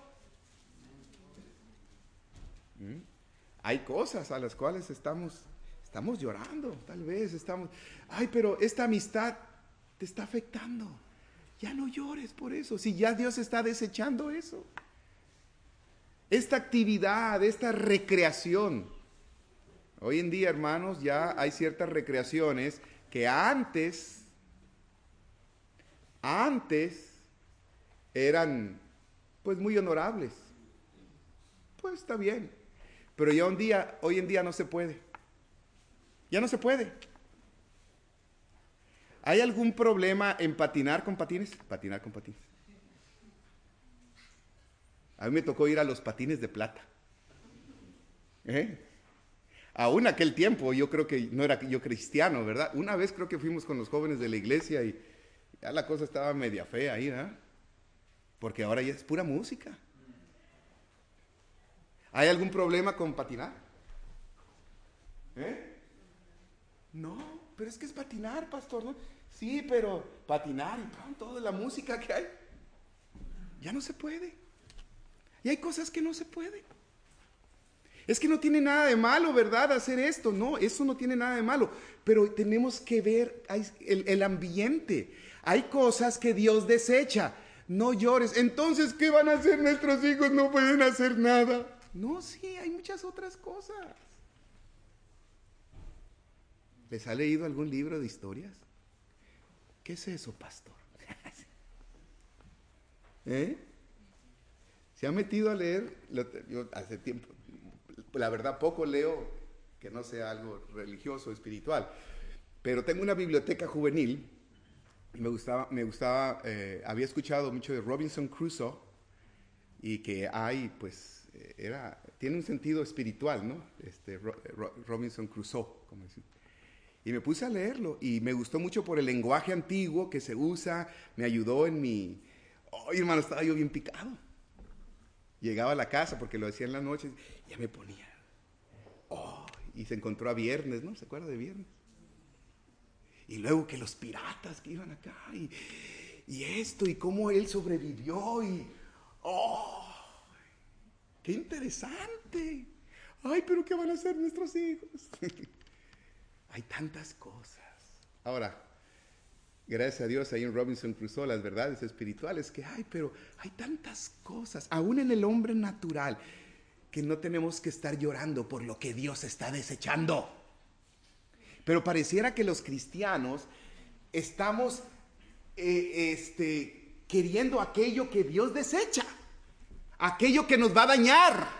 ¿Mm? Hay cosas a las cuales estamos, estamos llorando, tal vez estamos, ay, pero esta amistad te está afectando. Ya no llores por eso, si ya Dios está desechando eso. Esta actividad, esta recreación. Hoy en día, hermanos, ya hay ciertas recreaciones que antes, antes eran pues muy honorables. Pues está bien. Pero ya un día, hoy en día no se puede. Ya no se puede. ¿Hay algún problema en patinar con patines? Patinar con patines. A mí me tocó ir a los patines de plata. ¿Eh? Aún aquel tiempo, yo creo que no era yo cristiano, ¿verdad? Una vez creo que fuimos con los jóvenes de la iglesia y ya la cosa estaba media fea ahí, ¿verdad? Porque ahora ya es pura música. ¿Hay algún problema con patinar? ¿Eh? No, pero es que es patinar, pastor, ¿no? Sí, pero patinar y pronto toda la música que hay, ya no se puede. Y hay cosas que no se pueden. Es que no tiene nada de malo, ¿verdad? Hacer esto. No, eso no tiene nada de malo. Pero tenemos que ver el, el ambiente. Hay cosas que Dios desecha. No llores. Entonces, ¿qué van a hacer nuestros hijos? No pueden hacer nada. No, sí, hay muchas otras cosas. ¿Les ha leído algún libro de historias? ¿Qué es eso, pastor? ¿Eh? ¿Se ha metido a leer? Yo hace tiempo, la verdad, poco leo, que no sea algo religioso, espiritual. Pero tengo una biblioteca juvenil y me gustaba, me gustaba eh, había escuchado mucho de Robinson Crusoe y que hay, pues, era, tiene un sentido espiritual, ¿no? Este, Ro, Ro, Robinson Crusoe, como decir. Y me puse a leerlo y me gustó mucho por el lenguaje antiguo que se usa, me ayudó en mi... ¡Ay, hermano, estaba yo bien picado! Llegaba a la casa porque lo hacía en la noche y ya me ponía. ¡Oh! Y se encontró a Viernes, ¿no? ¿Se acuerda de Viernes? Y luego que los piratas que iban acá y, y esto y cómo él sobrevivió y... ¡Oh! ¡Qué interesante! ¡Ay, pero qué van a hacer nuestros hijos! Hay tantas cosas. Ahora, gracias a Dios hay en Robinson Crusoe las verdades espirituales que hay, pero hay tantas cosas, aún en el hombre natural, que no tenemos que estar llorando por lo que Dios está desechando. Pero pareciera que los cristianos estamos eh, este, queriendo aquello que Dios desecha, aquello que nos va a dañar.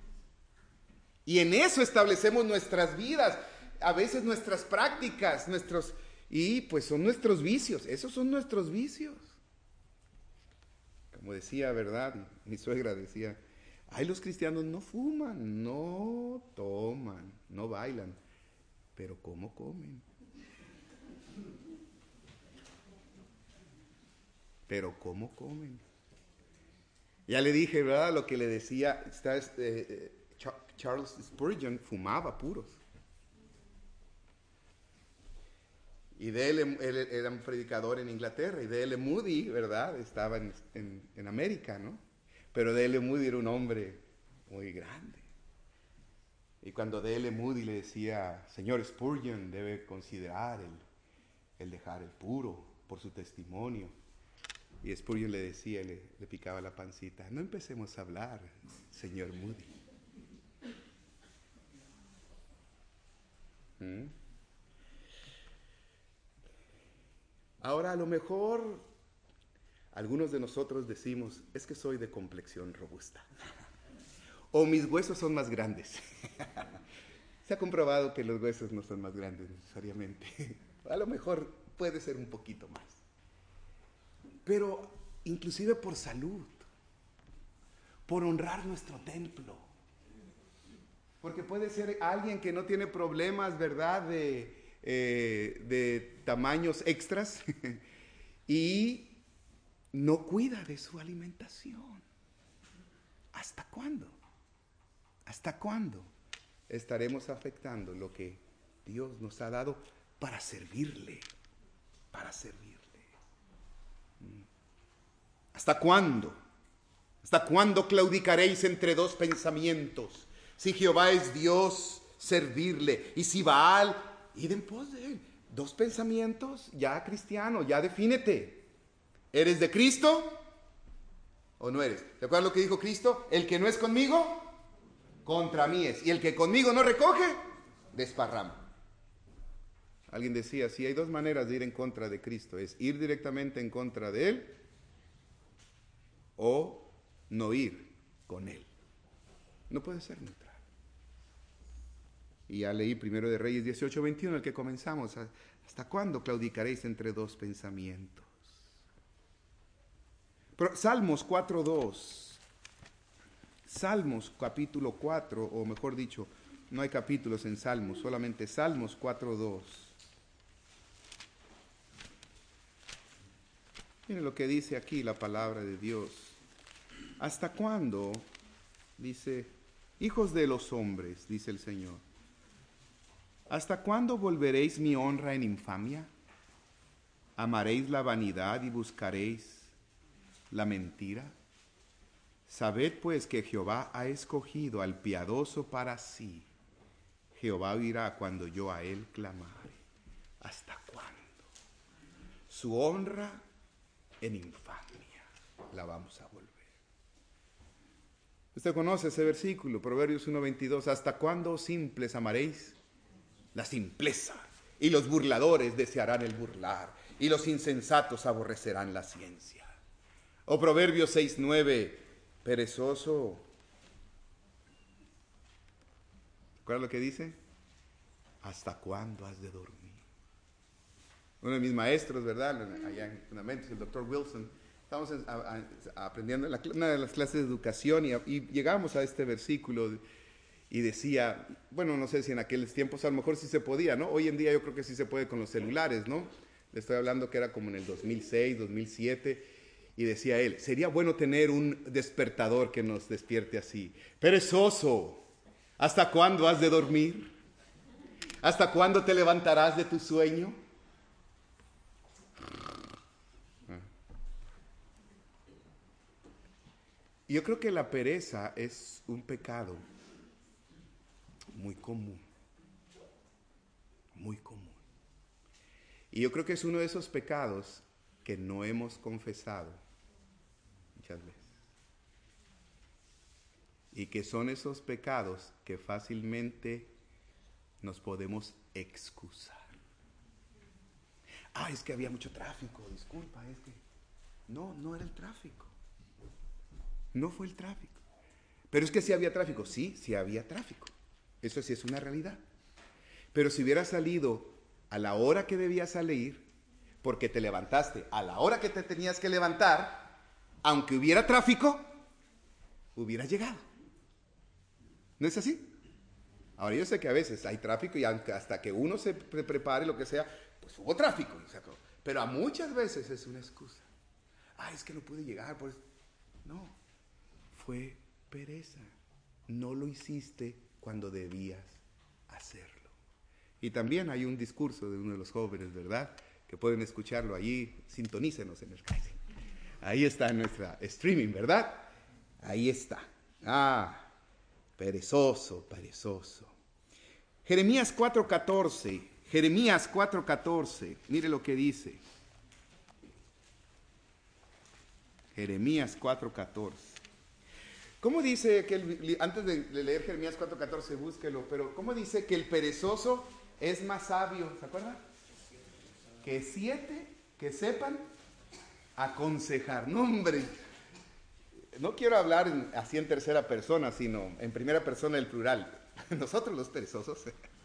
Y en eso establecemos nuestras vidas, a veces nuestras prácticas, nuestros... Y pues son nuestros vicios, esos son nuestros vicios. Como decía, ¿verdad? Mi suegra decía, ay, los cristianos no fuman, no toman, no bailan, pero ¿cómo comen? Pero ¿cómo comen? Ya le dije, ¿verdad? Lo que le decía, está, eh, Charles Spurgeon fumaba puros. Y D L él era un predicador en Inglaterra, y D L Moody, ¿verdad? Estaba en, en, en América, ¿no? Pero D L Moody era un hombre muy grande. Y cuando D L Moody le decía, señor Spurgeon, debe considerar el, el dejar el puro por su testimonio. Y Spurgeon le decía, le, le picaba la pancita, no empecemos a hablar, señor Moody. ¿Mm? Ahora, a lo mejor algunos de nosotros decimos, es que soy de complexión robusta. O mis huesos son más grandes. Se ha comprobado que los huesos no son más grandes necesariamente. A lo mejor puede ser un poquito más. Pero inclusive por salud, por honrar nuestro templo. Porque puede ser alguien que no tiene problemas, ¿verdad?, de... Eh, de tamaños extras y no cuida de su alimentación. ¿Hasta cuándo? ¿Hasta cuándo estaremos afectando lo que Dios nos ha dado para servirle? Para servirle. ¿Hasta cuándo? ¿Hasta cuándo claudicaréis entre dos pensamientos? Si Jehová es Dios, servirle, y si Baal, id en pos de él. Dos pensamientos, ya cristiano, ya defínete. ¿Eres de Cristo o no eres? ¿Te acuerdas lo que dijo Cristo? El que no es conmigo, contra mí es. Y el que conmigo no recoge, desparrama. Alguien decía, si hay dos maneras de ir en contra de Cristo, es ir directamente en contra de él o no ir con él. No puede ser neutral. Y ya leí primero de Reyes dieciocho veintiuno, el que comenzamos. ¿Hasta cuándo claudicaréis entre dos pensamientos? Pero, Salmos cuatro dos. Salmos capítulo cuatro, o mejor dicho, no hay capítulos en Salmos, solamente Salmos cuatro dos. Miren lo que dice aquí la palabra de Dios. ¿Hasta cuándo? Dice, hijos de los hombres, dice el Señor. ¿Hasta cuándo volveréis mi honra en infamia? ¿Amaréis la vanidad y buscaréis la mentira? Sabed pues que Jehová ha escogido al piadoso para sí. Jehová oirá cuando yo a él clamare. ¿Hasta cuándo? Su honra en infamia la vamos a volver. Usted conoce ese versículo, Proverbios uno veintidós. ¿Hasta cuándo, oh simples, amaréis la simpleza? Y los burladores desearán el burlar, y los insensatos aborrecerán la ciencia. O Proverbios seis nueve, perezoso. ¿Cuál es lo que dice? ¿Hasta cuándo has de dormir? Uno de mis maestros, ¿verdad? Allá en Fundamentos, el doctor Wilson, estábamos a, a, aprendiendo en la, una de las clases de educación y, y llegamos a este versículo y decía, bueno, no sé si en aquellos tiempos a lo mejor sí se podía, ¿no? Hoy en día yo creo que sí se puede con los celulares, ¿no? Le estoy hablando que era como en el dos mil seis, dos mil siete, y decía él, sería bueno tener un despertador que nos despierte así. Perezoso, ¿hasta cuándo has de dormir? ¿Hasta cuándo te levantarás de tu sueño? Yo creo que la pereza es un pecado muy común, muy común. Y yo creo que es uno de esos pecados que no hemos confesado muchas veces. Y que son esos pecados que fácilmente nos podemos excusar. Ah, es que había mucho tráfico, disculpa, es que... No, no era el tráfico. No fue el tráfico. Pero es que sí había tráfico. Sí, sí había tráfico. Eso sí es una realidad. Pero si hubiera salido a la hora que debías salir, porque te levantaste a la hora que te tenías que levantar, aunque hubiera tráfico, hubieras llegado. ¿No es así? Ahora yo sé que a veces hay tráfico y hasta que uno se pre- prepare, lo que sea, pues hubo tráfico. Pero a muchas veces es una excusa. Ah, es que no pude llegar. Pues... No, fue pereza. No lo hiciste cuando debías hacerlo. Y también hay un discurso de uno de los jóvenes, ¿verdad? Que pueden escucharlo allí, sintonícenos en el Kaizen. Ahí está nuestra streaming, ¿verdad? Ahí está. Ah, perezoso, perezoso. Jeremías cuatro catorce, Jeremías cuatro catorce, mire lo que dice. Jeremías cuatro catorce. ¿Cómo dice que el, antes de leer Jeremías cuatro catorce, búsquelo, pero cómo dice que el perezoso es más sabio? ¿Se acuerdan? Que siete que sepan aconsejar. No, hombre, no quiero hablar en, así en tercera persona, sino en primera persona el plural. Nosotros los perezosos.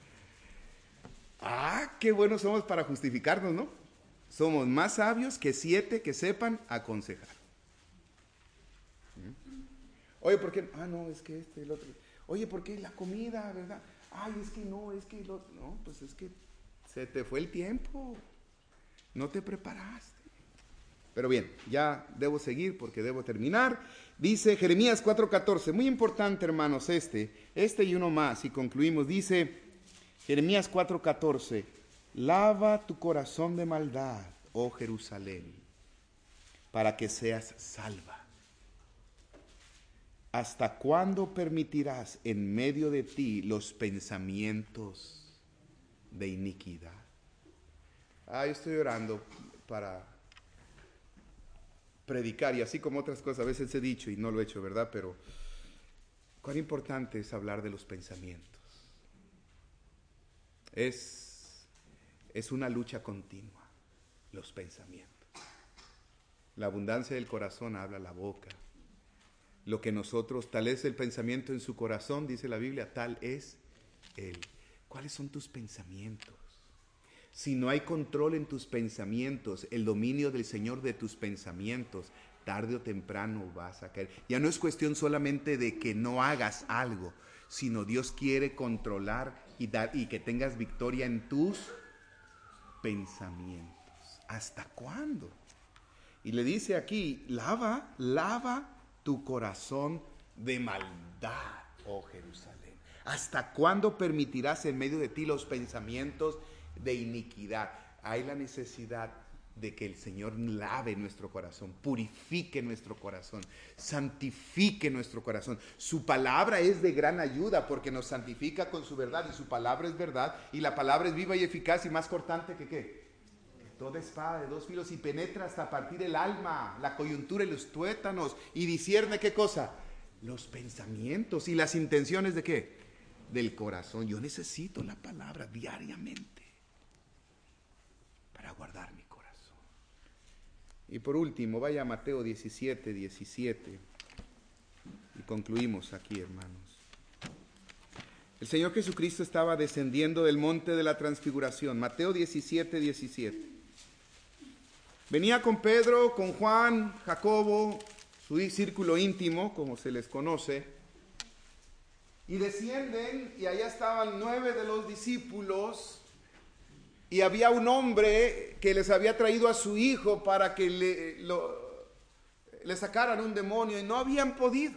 Ah, qué buenos somos para justificarnos, ¿no? Somos más sabios que siete que sepan aconsejar. Oye, ¿por qué? Ah, no, es que este, el otro. Oye, ¿por qué la comida, verdad? Ay, es que no, es que el otro. No, pues es que se te fue el tiempo. No te preparaste. Pero bien, ya debo seguir porque debo terminar. Dice Jeremías cuatro catorce, muy importante, hermanos, este, este y uno más, y concluimos. Dice Jeremías cuatro catorce, lava tu corazón de maldad, oh Jerusalén, para que seas salva. ¿Hasta cuándo permitirás en medio de ti los pensamientos de iniquidad? Ah, yo estoy orando para predicar, y así como otras cosas, a veces he dicho y no lo he hecho, ¿verdad? Pero cuán importante es hablar de los pensamientos. Es, es una lucha continua, los pensamientos. La abundancia del corazón habla la boca. Lo que nosotros, tal es el pensamiento en su corazón, dice la Biblia, tal es él. ¿Cuáles son tus pensamientos? Si no hay control en tus pensamientos, el dominio del Señor de tus pensamientos, tarde o temprano vas a caer. Ya no es cuestión solamente de que no hagas algo, sino Dios quiere controlar y, dar, y que tengas victoria en tus pensamientos. ¿Hasta cuándo? Y le dice aquí, lava, lava tu corazón de maldad, oh Jerusalén. ¿Hasta cuándo permitirás en medio de ti los pensamientos de iniquidad? Hay la necesidad de que el Señor lave nuestro corazón, purifique nuestro corazón, santifique nuestro corazón. Su palabra es de gran ayuda porque nos santifica con su verdad, y su palabra es verdad, y la palabra es viva y eficaz y más cortante que ¿qué? Toda espada de dos filos, y penetra hasta partir el alma, la coyuntura y los tuétanos, y discierne ¿qué cosa? Los pensamientos y las intenciones ¿de qué? Del corazón. Yo necesito la palabra diariamente para guardar mi corazón. Y por último, vaya a Mateo diecisiete, diecisiete, y concluimos aquí, hermanos. El Señor Jesucristo estaba descendiendo del monte de la transfiguración. Mateo diecisiete, diecisiete. Venía con Pedro, con Juan, Jacobo, su círculo íntimo, como se les conoce, y descienden, y allá estaban nueve de los discípulos, y había un hombre que les había traído a su hijo para que le, lo, le sacaran un demonio, y no habían podido.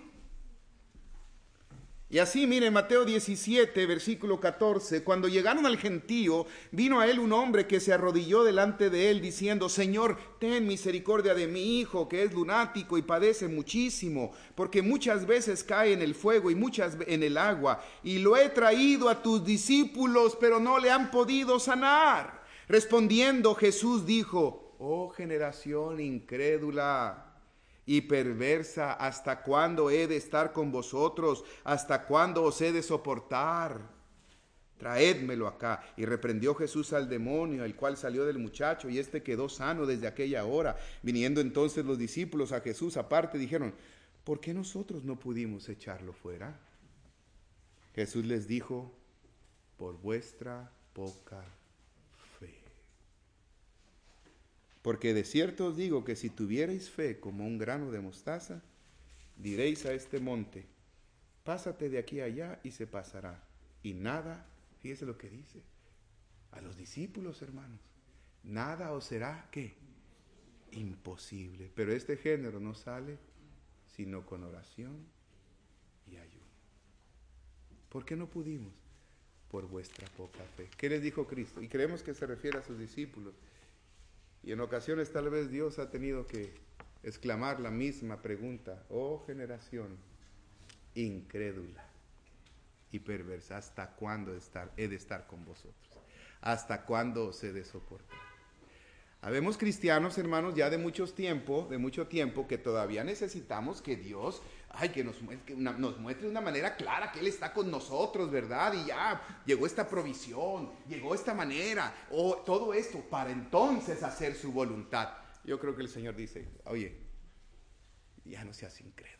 Y así, miren, Mateo diecisiete, versículo catorce, cuando llegaron al gentío, vino a él un hombre que se arrodilló delante de él, diciendo: Señor, ten misericordia de mi hijo, que es lunático y padece muchísimo, porque muchas veces cae en el fuego y muchas en el agua, y lo he traído a tus discípulos, pero no le han podido sanar. Respondiendo Jesús dijo: Oh generación incrédula y perversa, ¿hasta cuándo he de estar con vosotros? ¿Hasta cuándo os he de soportar? Traédmelo acá. Y reprendió Jesús al demonio, el cual salió del muchacho, y éste quedó sano desde aquella hora. Viniendo entonces los discípulos a Jesús aparte, dijeron: ¿por qué nosotros no pudimos echarlo fuera? Jesús les dijo: por vuestra poca fe. Porque de cierto os digo que si tuvierais fe como un grano de mostaza, diréis a este monte: pásate de aquí a allá, y se pasará. Y nada, fíjese lo que dice a los discípulos, hermanos, nada os será, ¿qué? Imposible. Pero este género no sale sino con oración y ayuno. ¿Por qué no pudimos? Por vuestra poca fe. ¿Qué les dijo Cristo? Y creemos que se refiere a sus discípulos. Y en ocasiones tal vez Dios ha tenido que exclamar la misma pregunta: oh generación incrédula y perversa, ¿hasta cuándo he de estar, he de estar con vosotros? ¿Hasta cuándo os he de soportar? Habemos cristianos, hermanos, ya de muchos tiempo, de mucho tiempo, que todavía necesitamos que Dios, ay, que nos muestre, una, nos muestre de una manera clara que Él está con nosotros, ¿verdad? Y ya llegó esta provisión, llegó esta manera, o todo esto, para entonces hacer su voluntad. Yo creo que el Señor dice: oye, ya no seas incrédulo.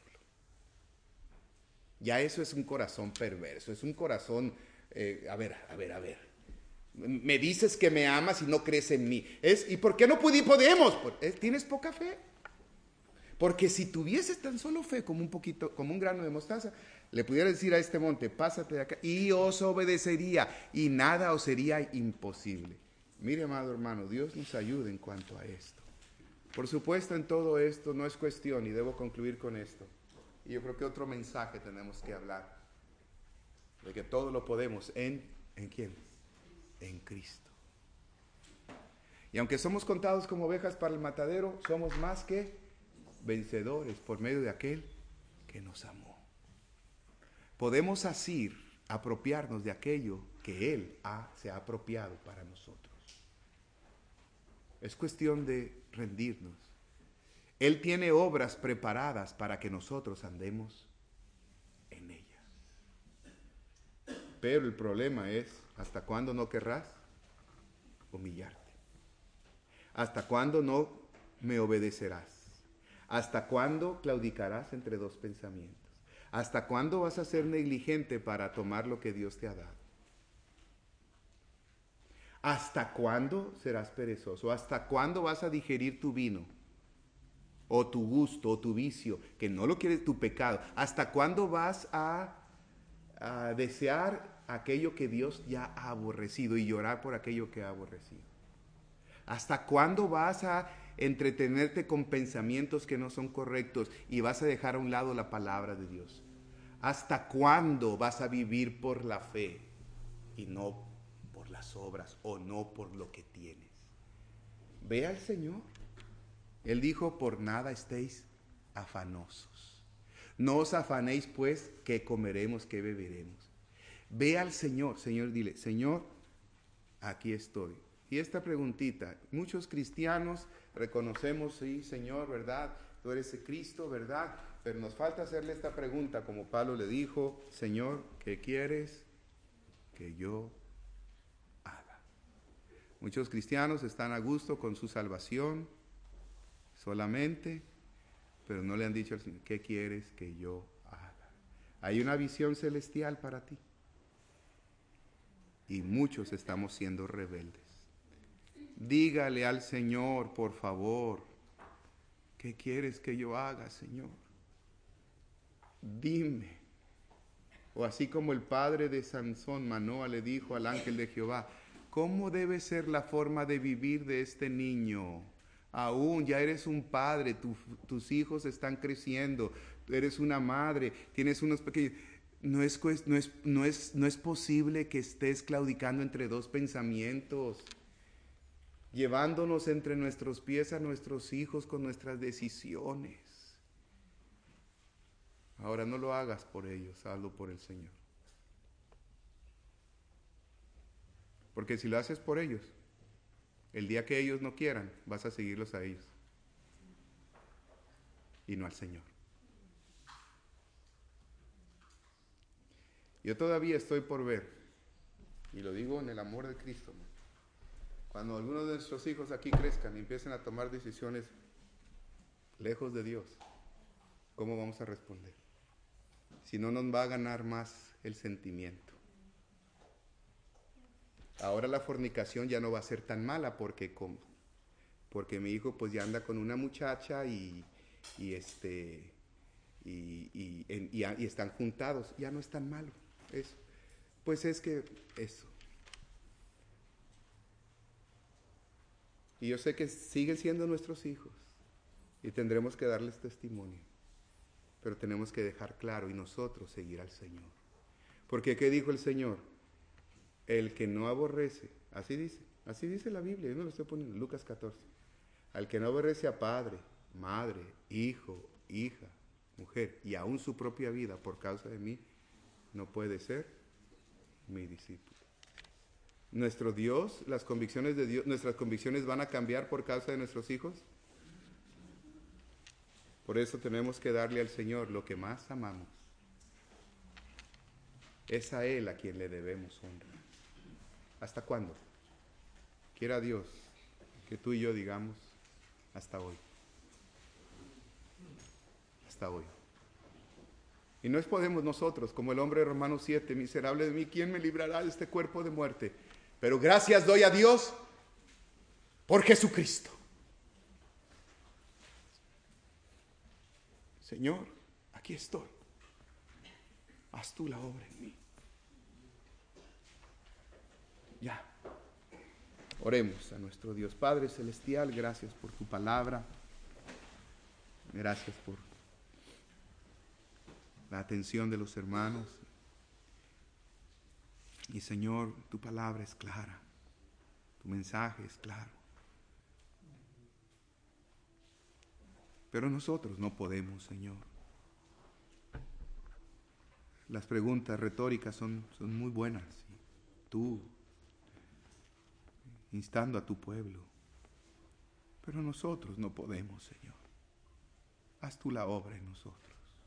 Ya eso es un corazón perverso, es un corazón, eh, a ver, a ver, a ver. Me dices que me amas y no crees en mí. Es, ¿y por qué no pudi- podemos? ¿Tienes poca fe? Porque si tuvieses tan solo fe como un poquito, como un grano de mostaza, le pudiera decir a este monte: pásate de acá, y os obedecería, y nada os sería imposible. Mire, amado hermano, Dios nos ayude en cuanto a esto. Por supuesto, en todo esto no es cuestión, y debo concluir con esto, y yo creo que otro mensaje tenemos que hablar, de que todo lo podemos en, ¿en quién? En Cristo. Y aunque somos contados como ovejas para el matadero, somos más que vencedores por medio de aquel que nos amó. Podemos así apropiarnos de aquello que Él ha, se ha apropiado para nosotros. Es cuestión de rendirnos. Él tiene obras preparadas para que nosotros andemos en ellas. Pero el problema es: ¿hasta cuándo no querrás humillarte? ¿Hasta cuándo no me obedecerás? ¿Hasta cuándo claudicarás entre dos pensamientos? ¿Hasta cuándo vas a ser negligente para tomar lo que Dios te ha dado? ¿Hasta cuándo serás perezoso? ¿Hasta cuándo vas a digerir tu vino? O tu gusto, o tu vicio, que no lo quieres, tu pecado. ¿Hasta cuándo vas a, a desear aquello que Dios ya ha aborrecido y llorar por aquello que ha aborrecido? ¿Hasta cuándo vas a entretenerte con pensamientos que no son correctos y vas a dejar a un lado la palabra de Dios? ¿Hasta cuándo vas a vivir por la fe y no por las obras, o no por lo que tienes? Ve al Señor. Él dijo, por nada estéis afanosos. No os afanéis pues, qué comeremos, qué beberemos. Ve al Señor. Señor, dile, Señor, aquí estoy. Y esta preguntita, muchos cristianos reconocemos, sí, Señor, ¿verdad? Tú eres el Cristo, ¿verdad? Pero nos falta hacerle esta pregunta, como Pablo le dijo, Señor, ¿qué quieres que yo haga? Muchos cristianos están a gusto con su salvación solamente, pero no le han dicho al Señor, ¿qué quieres que yo haga? Hay una visión celestial para ti. Y muchos estamos siendo rebeldes. Dígale al Señor, por favor, ¿qué quieres que yo haga, Señor? Dime. O así como el padre de Sansón, Manoa, le dijo al ángel de Jehová, ¿cómo debe ser la forma de vivir de este niño? Aún ya eres un padre, tu, tus hijos están creciendo, tú eres una madre, tienes unos pequeños... No es, no, es, no, es, no es posible que estés claudicando entre dos pensamientos, llevándonos entre nuestros pies a nuestros hijos con nuestras decisiones. Ahora no lo hagas por ellos, hazlo por el Señor. Porque si lo haces por ellos, el día que ellos no quieran, vas a seguirlos a ellos y no al Señor. Yo todavía estoy por ver, y lo digo en el amor de Cristo, cuando algunos de nuestros hijos aquí crezcan y empiecen a tomar decisiones lejos de Dios, ¿cómo vamos a responder? Si no, nos va a ganar más el sentimiento. Ahora la fornicación ya no va a ser tan mala porque como, porque mi hijo pues ya anda con una muchacha y, y este y, y, y, y están juntados, ya no es tan malo eso. Pues es que eso. Y yo sé que siguen siendo nuestros hijos y tendremos que darles testimonio, pero tenemos que dejar claro y nosotros seguir al Señor. Porque ¿qué dijo el Señor? El que no aborrece, así dice, así dice la Biblia, yo no lo estoy poniendo, Lucas catorce. Al que no aborrece a padre, madre, hijo, hija, mujer y aún su propia vida por causa de mí, no puede ser mi discípulo. Nuestro Dios, las convicciones de Dios, nuestras convicciones van a cambiar por causa de nuestros hijos. Por eso tenemos que darle al Señor lo que más amamos. Es a Él a quien le debemos honra. ¿Hasta cuándo? Quiera Dios que tú y yo digamos, hasta hoy. Hasta hoy. Y no es podemos nosotros, como el hombre de Romanos siete, miserable de mí, ¿quién me librará de este cuerpo de muerte? Pero gracias doy a Dios por Jesucristo. Señor, aquí estoy. Haz tú la obra en mí. Ya. Oremos a nuestro Dios. Padre Celestial, gracias por tu palabra. Gracias por la atención de los hermanos. Y Señor, tu palabra es clara. Tu mensaje es claro. Pero nosotros no podemos, Señor. Las preguntas retóricas son, son muy buenas. Tú, instando a tu pueblo. Pero nosotros no podemos, Señor. Haz tú la obra en nosotros.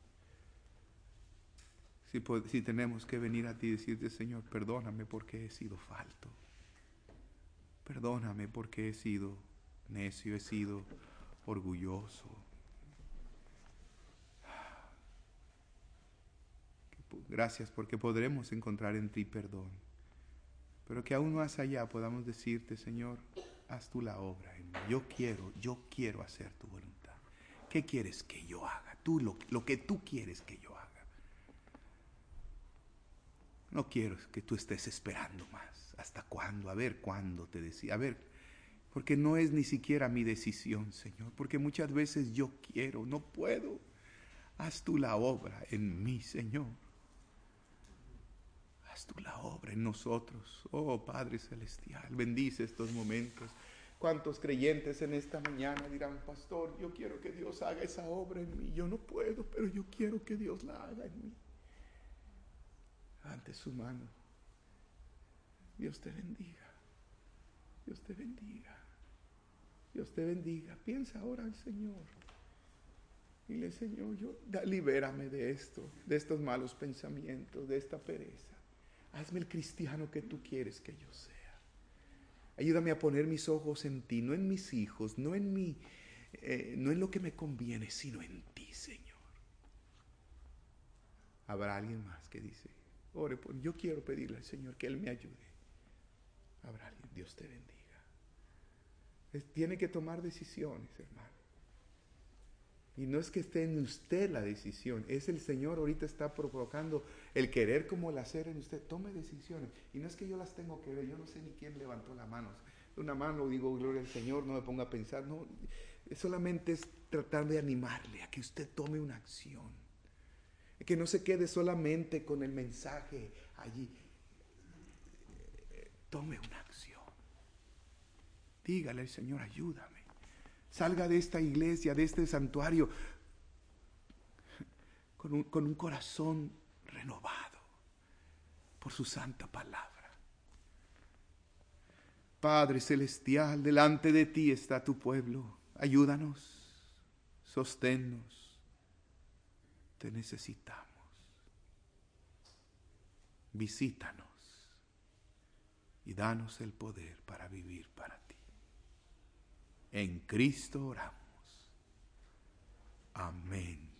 Si, si tenemos que venir a ti y decirte, Señor, perdóname porque he sido falto. Perdóname porque he sido necio, he sido orgulloso. Gracias porque podremos encontrar en ti perdón. Pero que aún más allá podamos decirte, Señor, haz tú la obra en mí. Yo quiero, yo quiero hacer tu voluntad. ¿Qué quieres que yo haga? Tú lo, lo que tú quieres que yo haga. No quiero que tú estés esperando más. ¿Hasta cuándo? A ver cuándo te decía. A ver, porque no es ni siquiera mi decisión, Señor. Porque muchas veces yo quiero, no puedo. Haz tú la obra en mí, Señor. Haz tú la obra en nosotros. Oh Padre Celestial, bendice estos momentos. ¿Cuántos creyentes en esta mañana dirán, pastor, yo quiero que Dios haga esa obra en mí? Yo no puedo, pero yo quiero que Dios la haga en mí. Ante su mano. Dios te bendiga. Dios te bendiga. Dios te bendiga. Piensa ahora al Señor. Dile, Señor, yo, da, libérame de esto, de estos malos pensamientos, de esta pereza. Hazme el cristiano que tú quieres que yo sea. Ayúdame a poner mis ojos en ti, no en mis hijos, no en mi, eh, no en lo que me conviene, sino en ti, Señor. Habrá alguien más que dice, ore por, yo quiero pedirle al Señor que Él me ayude. Habrá alguien, Dios te bendiga. Es, tiene que tomar decisiones, hermano. Y no es que esté en usted la decisión, es el Señor ahorita está provocando el querer como el hacer en usted. Tome decisiones. Y no es que yo las tengo que ver, yo no sé ni quién levantó la mano. Una mano, digo, gloria al Señor, no me ponga a pensar. No, solamente es tratar de animarle a que usted tome una acción. Que no se quede solamente con el mensaje allí. Tome una acción. Dígale al Señor, ayúdame. Salga de esta iglesia, de este santuario, con un, con un corazón renovado por su santa palabra. Padre celestial, delante de ti está tu pueblo. Ayúdanos, sosténnos. Te necesitamos. Visítanos y danos el poder para vivir para ti. En Cristo oramos. Amén.